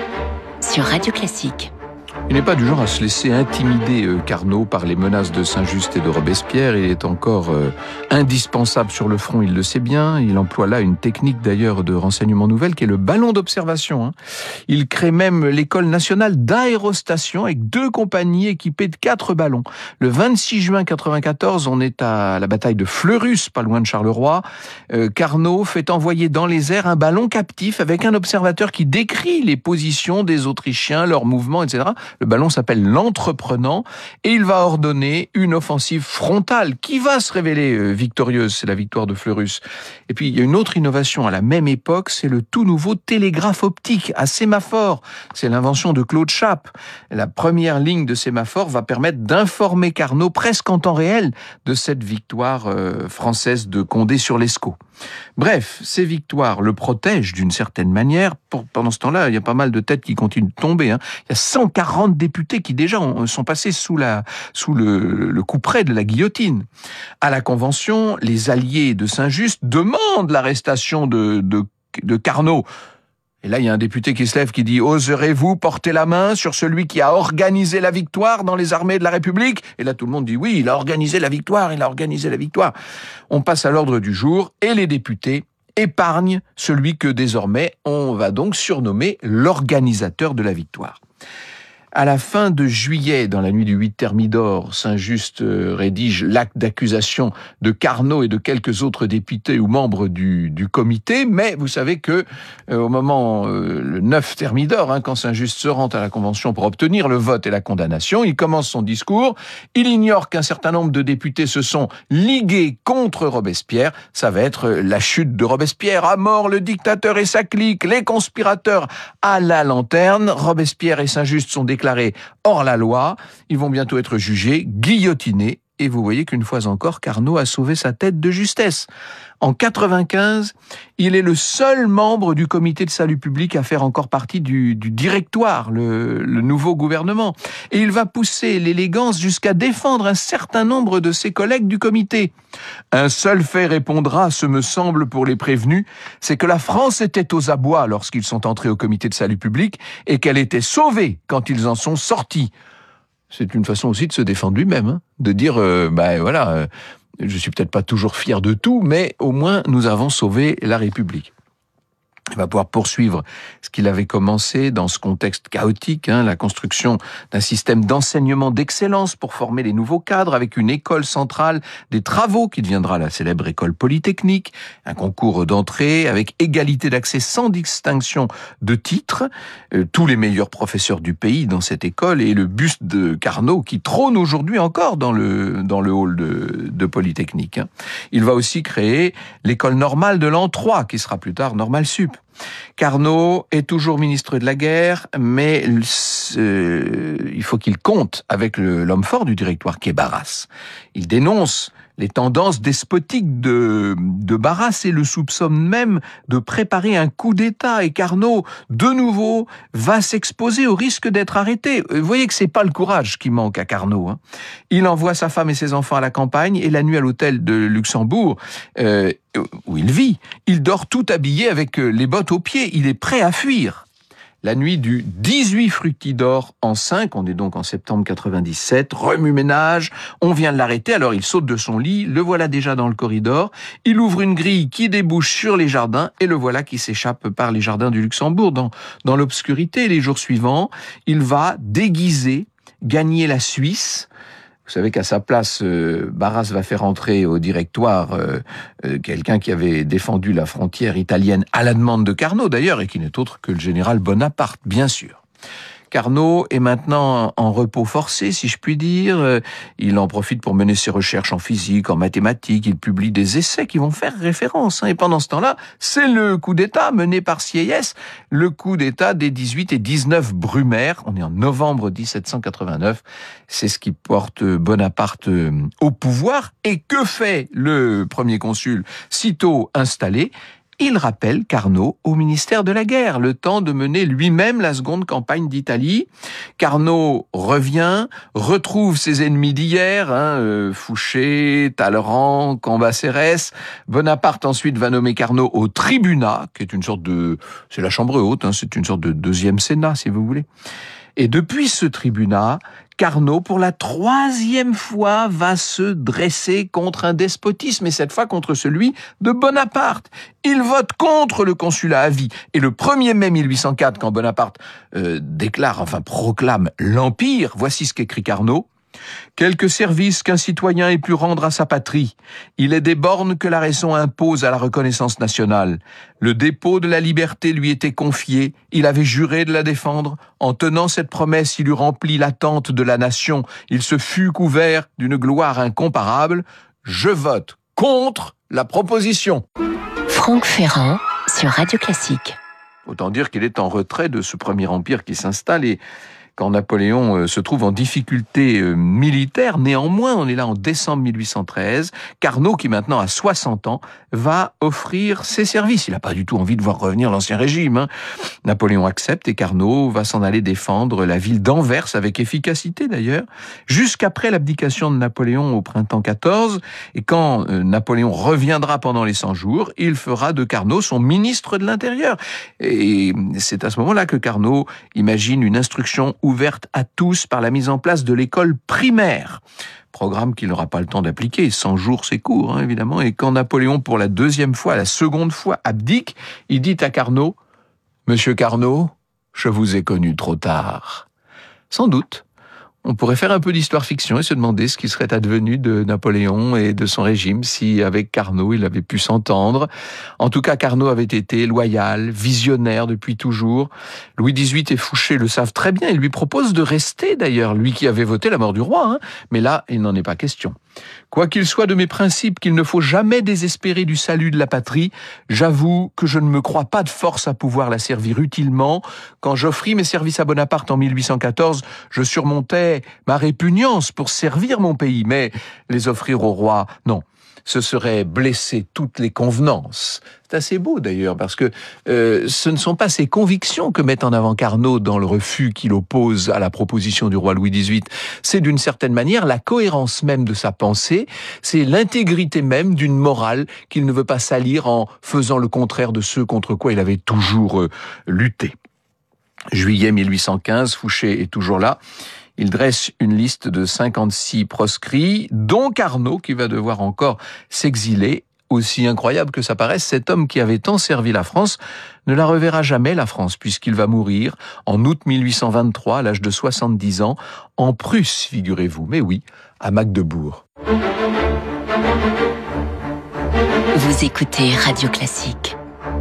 Speaker 9: sur Radio Classique.
Speaker 8: Il n'est pas du genre à se laisser intimider euh, Carnot par les menaces de Saint-Just et de Robespierre. Il est encore euh, indispensable sur le front, il le sait bien. Il emploie là une technique d'ailleurs de renseignement nouvelle qui est le ballon d'observation. Hein. Il crée même l'école nationale d'aérostation avec deux compagnies équipées de quatre ballons. Le vingt-six juin quatre-vingt-quatorze, on est à la bataille de Fleurus, pas loin de Charleroi. Euh, Carnot fait envoyer dans les airs un ballon captif avec un observateur qui décrit les positions des Autrichiens, leurs mouvements, et cetera. Le ballon s'appelle l'Entreprenant et il va ordonner une offensive frontale qui va se révéler victorieuse. C'est la victoire de Fleurus. Et puis, il y a une autre innovation à la même époque, c'est le tout nouveau télégraphe optique à sémaphore. C'est l'invention de Claude Chappe. La première ligne de sémaphore va permettre d'informer Carnot presque en temps réel de cette victoire euh, française de Condé sur l'Escaut. Bref, ces victoires le protègent d'une certaine manière. Pour, pendant ce temps-là, il y a pas mal de têtes qui continuent de tomber. Hein. Il y a cent quarante députés qui déjà ont, sont passés sous, la, sous le, le couperet de la guillotine. À la Convention, les alliés de Saint-Just demandent l'arrestation de, de, de Carnot. Et là, il y a un député qui se lève qui dit « Oserez-vous porter la main sur celui qui a organisé la victoire dans les armées de la République ?» Et là, tout le monde dit « Oui, il a organisé la victoire, il a organisé la victoire. » On passe à l'ordre du jour et les députés épargnent celui que désormais on va donc surnommer l'organisateur de la victoire. À la fin de juillet, dans la nuit du huit Thermidor, Saint-Just rédige l'acte d'accusation de Carnot et de quelques autres députés ou membres du, du comité. Mais vous savez que euh, au moment euh, le neuf Thermidor, hein, quand Saint-Just se rend à la Convention pour obtenir le vote et la condamnation, il commence son discours. Il ignore qu'un certain nombre de députés se sont ligués contre Robespierre. Ça va être la chute de Robespierre. À mort le dictateur et sa clique, les conspirateurs à la lanterne. Robespierre et Saint-Just sont déclarés hors la loi, ils vont bientôt être jugés, guillotinés Et vous voyez qu'une fois encore, Carnot a sauvé sa tête de justesse. En quatre-vingt-quinze, il est le seul membre du comité de salut public à faire encore partie du, du directoire, le, le nouveau gouvernement. Et il va pousser l'élégance jusqu'à défendre un certain nombre de ses collègues du comité. Un seul fait répondra, ce me semble pour les prévenus, c'est que la France était aux abois lorsqu'ils sont entrés au comité de salut public et qu'elle était sauvée quand ils en sont sortis. C'est une façon aussi de se défendre lui-même, hein, de dire, euh, ben voilà, euh, je suis peut-être pas toujours fier de tout, mais au moins nous avons sauvé la République. Il va pouvoir poursuivre ce qu'il avait commencé dans ce contexte chaotique, hein, la construction d'un système d'enseignement d'excellence pour former les nouveaux cadres avec une école centrale des travaux qui deviendra la célèbre école polytechnique, un concours d'entrée avec égalité d'accès sans distinction de titre, euh, tous les meilleurs professeurs du pays dans cette école et le buste de Carnot qui trône aujourd'hui encore dans le, dans le hall de, de Polytechnique. Hein. Il va aussi créer l'école normale de l'an trois qui sera plus tard Normale Sup. Carnot est toujours ministre de la guerre, mais euh, il faut qu'il compte avec le, l'homme fort du directoire qui est Barras. Il dénonce les tendances despotiques de, de Barras et le soupçonne même de préparer un coup d'État. Et Carnot, de nouveau, va s'exposer au risque d'être arrêté. Vous voyez que c'est pas le courage qui manque à Carnot. Hein. Il envoie sa femme et ses enfants à la campagne et la nuit à l'hôtel de Luxembourg, euh, où il vit, il dort tout habillé avec les bottes aux pieds. Il est prêt à fuir. La nuit du dix-huit Fructidor en cinq, on est donc en septembre quatre-vingt-dix-sept, remue-ménage, on vient de l'arrêter, alors il saute de son lit, le voilà déjà dans le corridor, il ouvre une grille qui débouche sur les jardins, et le voilà qui s'échappe par les jardins du Luxembourg dans, dans l'obscurité. Les jours suivants, il va, déguisé, gagner la Suisse. Vous savez qu'à sa place, euh, Barras va faire entrer au directoire euh, euh, quelqu'un qui avait défendu la frontière italienne à la demande de Carnot d'ailleurs, et qui n'est autre que le général Bonaparte, bien sûr. Carnot est maintenant en repos forcé, si je puis dire. Il en profite pour mener ses recherches en physique, en mathématiques. Il publie des essais qui vont faire référence. Et pendant ce temps-là, c'est le coup d'État mené par Sieyès, le coup d'État des dix-huit et dix-neuf Brumaire. On est en novembre dix-sept cent quatre-vingt-neuf. C'est ce qui porte Bonaparte au pouvoir. Et que fait le premier consul sitôt installé ? Il rappelle Carnot au ministère de la Guerre, le temps de mener lui-même la seconde campagne d'Italie. Carnot revient, retrouve ses ennemis d'hier, hein, euh, Fouché, Talleyrand, Cambacérès. Bonaparte ensuite va nommer Carnot au tribunat, qui est une sorte de... c'est la chambre haute, hein, c'est une sorte de deuxième Sénat, si vous voulez. Et depuis ce tribunat, Carnot, pour la troisième fois, va se dresser contre un despotisme, et cette fois contre celui de Bonaparte. Il vote contre le consulat à vie. Et le premier mai mille huit cent quatre, quand Bonaparte euh, déclare, enfin proclame l'Empire, voici ce qu'écrit Carnot. Quelque service qu'un citoyen ait pu rendre à sa patrie, il est des bornes que la raison impose à la reconnaissance nationale. Le dépôt de la liberté lui était confié, il avait juré de la défendre. En tenant cette promesse, il eut rempli l'attente de la nation. Il se fut couvert d'une gloire incomparable. Je vote contre la proposition.
Speaker 9: Franck Ferrand sur Radio Classique.
Speaker 8: Autant dire qu'il est en retrait de ce premier empire qui s'installe et quand Napoléon se trouve en difficulté militaire. Néanmoins, on est là en décembre mille huit cent treize, Carnot, qui maintenant a soixante ans, va offrir ses services. Il n'a pas du tout envie de voir revenir l'Ancien Régime. Hein. Napoléon accepte et Carnot va s'en aller défendre la ville d'Anvers, avec efficacité d'ailleurs, jusqu'après l'abdication de Napoléon au printemps quatorze. Et quand euh, Napoléon reviendra pendant les cent jours, il fera de Carnot son ministre de l'Intérieur. Et c'est à ce moment-là que Carnot imagine une instruction ouverte à tous par la mise en place de l'école primaire. Programme qu'il n'aura pas le temps d'appliquer, cent jours c'est court, hein, évidemment. Et quand Napoléon, pour la deuxième fois, la seconde fois, abdique, il dit à Carnot, « Monsieur Carnot, je vous ai connu trop tard. » Sans doute. On pourrait faire un peu d'histoire-fiction et se demander ce qui serait advenu de Napoléon et de son régime si, avec Carnot, il avait pu s'entendre. En tout cas, Carnot avait été loyal, visionnaire depuis toujours. Louis dix-huit et Fouché le savent très bien. Il lui propose de rester, d'ailleurs, lui qui avait voté la mort du roi. Hein. Mais là, il n'en est pas question. Quoi qu'il soit de mes principes qu'il ne faut jamais désespérer du salut de la patrie, j'avoue que je ne me crois pas de force à pouvoir la servir utilement. Quand j'offris mes services à Bonaparte en mille huit cent quatorze, je surmontais exprimerais ma répugnance pour servir mon pays, mais les offrir au roi, non. Ce serait blesser toutes les convenances. C'est assez beau d'ailleurs, parce que euh, ce ne sont pas ses convictions que met en avant Carnot dans le refus qu'il oppose à la proposition du roi Louis dix-huit. C'est d'une certaine manière la cohérence même de sa pensée, c'est l'intégrité même d'une morale qu'il ne veut pas salir en faisant le contraire de ceux contre quoi il avait toujours euh, lutté. Juillet mille huit cent quinze, Fouché est toujours là. Il dresse une liste de cinquante-six proscrits, dont Carnot, qui va devoir encore s'exiler. Aussi incroyable que ça paraisse, cet homme qui avait tant servi la France ne la reverra jamais, la France, puisqu'il va mourir en août mille huit cent vingt-trois, à l'âge de soixante-dix ans, en Prusse, figurez-vous. Mais oui, à Magdebourg.
Speaker 9: Vous écoutez Radio Classique.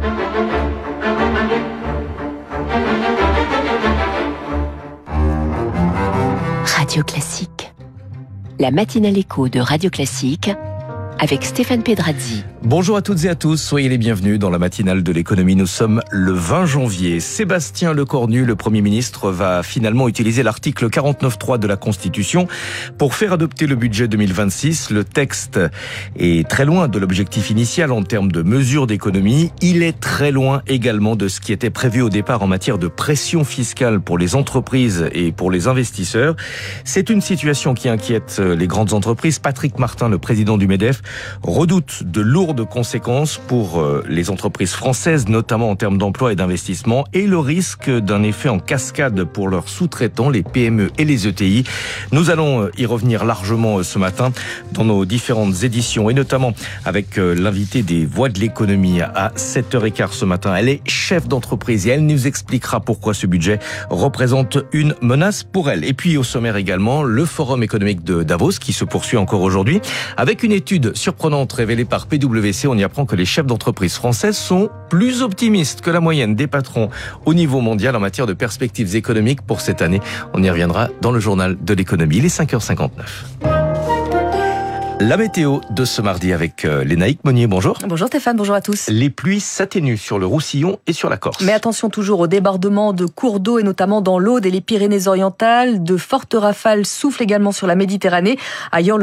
Speaker 9: Radio Classique. La matinale écho de Radio Classique avec Stéphane Pedrazzi.
Speaker 10: Bonjour à toutes et à tous, soyez les bienvenus dans la matinale de l'économie. Nous sommes le vingt janvier. Sébastien Lecornu, le Premier ministre, va finalement utiliser l'article quarante-neuf point trois de la Constitution pour faire adopter le budget deux mille vingt-six. Le texte est très loin de l'objectif initial en termes de mesures d'économie. Il est très loin également de ce qui était prévu au départ en matière de pression fiscale pour les entreprises et pour les investisseurs. C'est une situation qui inquiète les grandes entreprises. Patrick Martin, le président du MEDEF, redoute de lourdes conséquences pour les entreprises françaises, notamment en termes d'emploi et d'investissement, et le risque d'un effet en cascade pour leurs sous-traitants, les P M E et les E T I. Nous allons y revenir largement ce matin dans nos différentes éditions, et notamment avec l'invité des Voix de l'économie à sept heures quinze ce matin. Elle est chef d'entreprise et elle nous expliquera pourquoi ce budget représente une menace pour elle. Et puis au sommaire également, le forum économique de Davos qui se poursuit encore aujourd'hui avec une étude surprenante révélée par P W C. On y apprend que les chefs d'entreprise françaises sont plus optimistes que la moyenne des patrons au niveau mondial en matière de perspectives économiques pour cette année. On y reviendra dans le journal de l'économie. Il est cinq heures cinquante-neuf. La météo de ce mardi avec euh, Lénaïque Monnier, bonjour.
Speaker 11: Bonjour Stéphane, bonjour à tous.
Speaker 10: Les pluies s'atténuent sur le Roussillon et sur la Corse.
Speaker 11: Mais attention toujours au débordement de cours d'eau et notamment dans l'Aude et les Pyrénées-Orientales. De fortes rafales soufflent également sur la Méditerranée. Ailleurs, le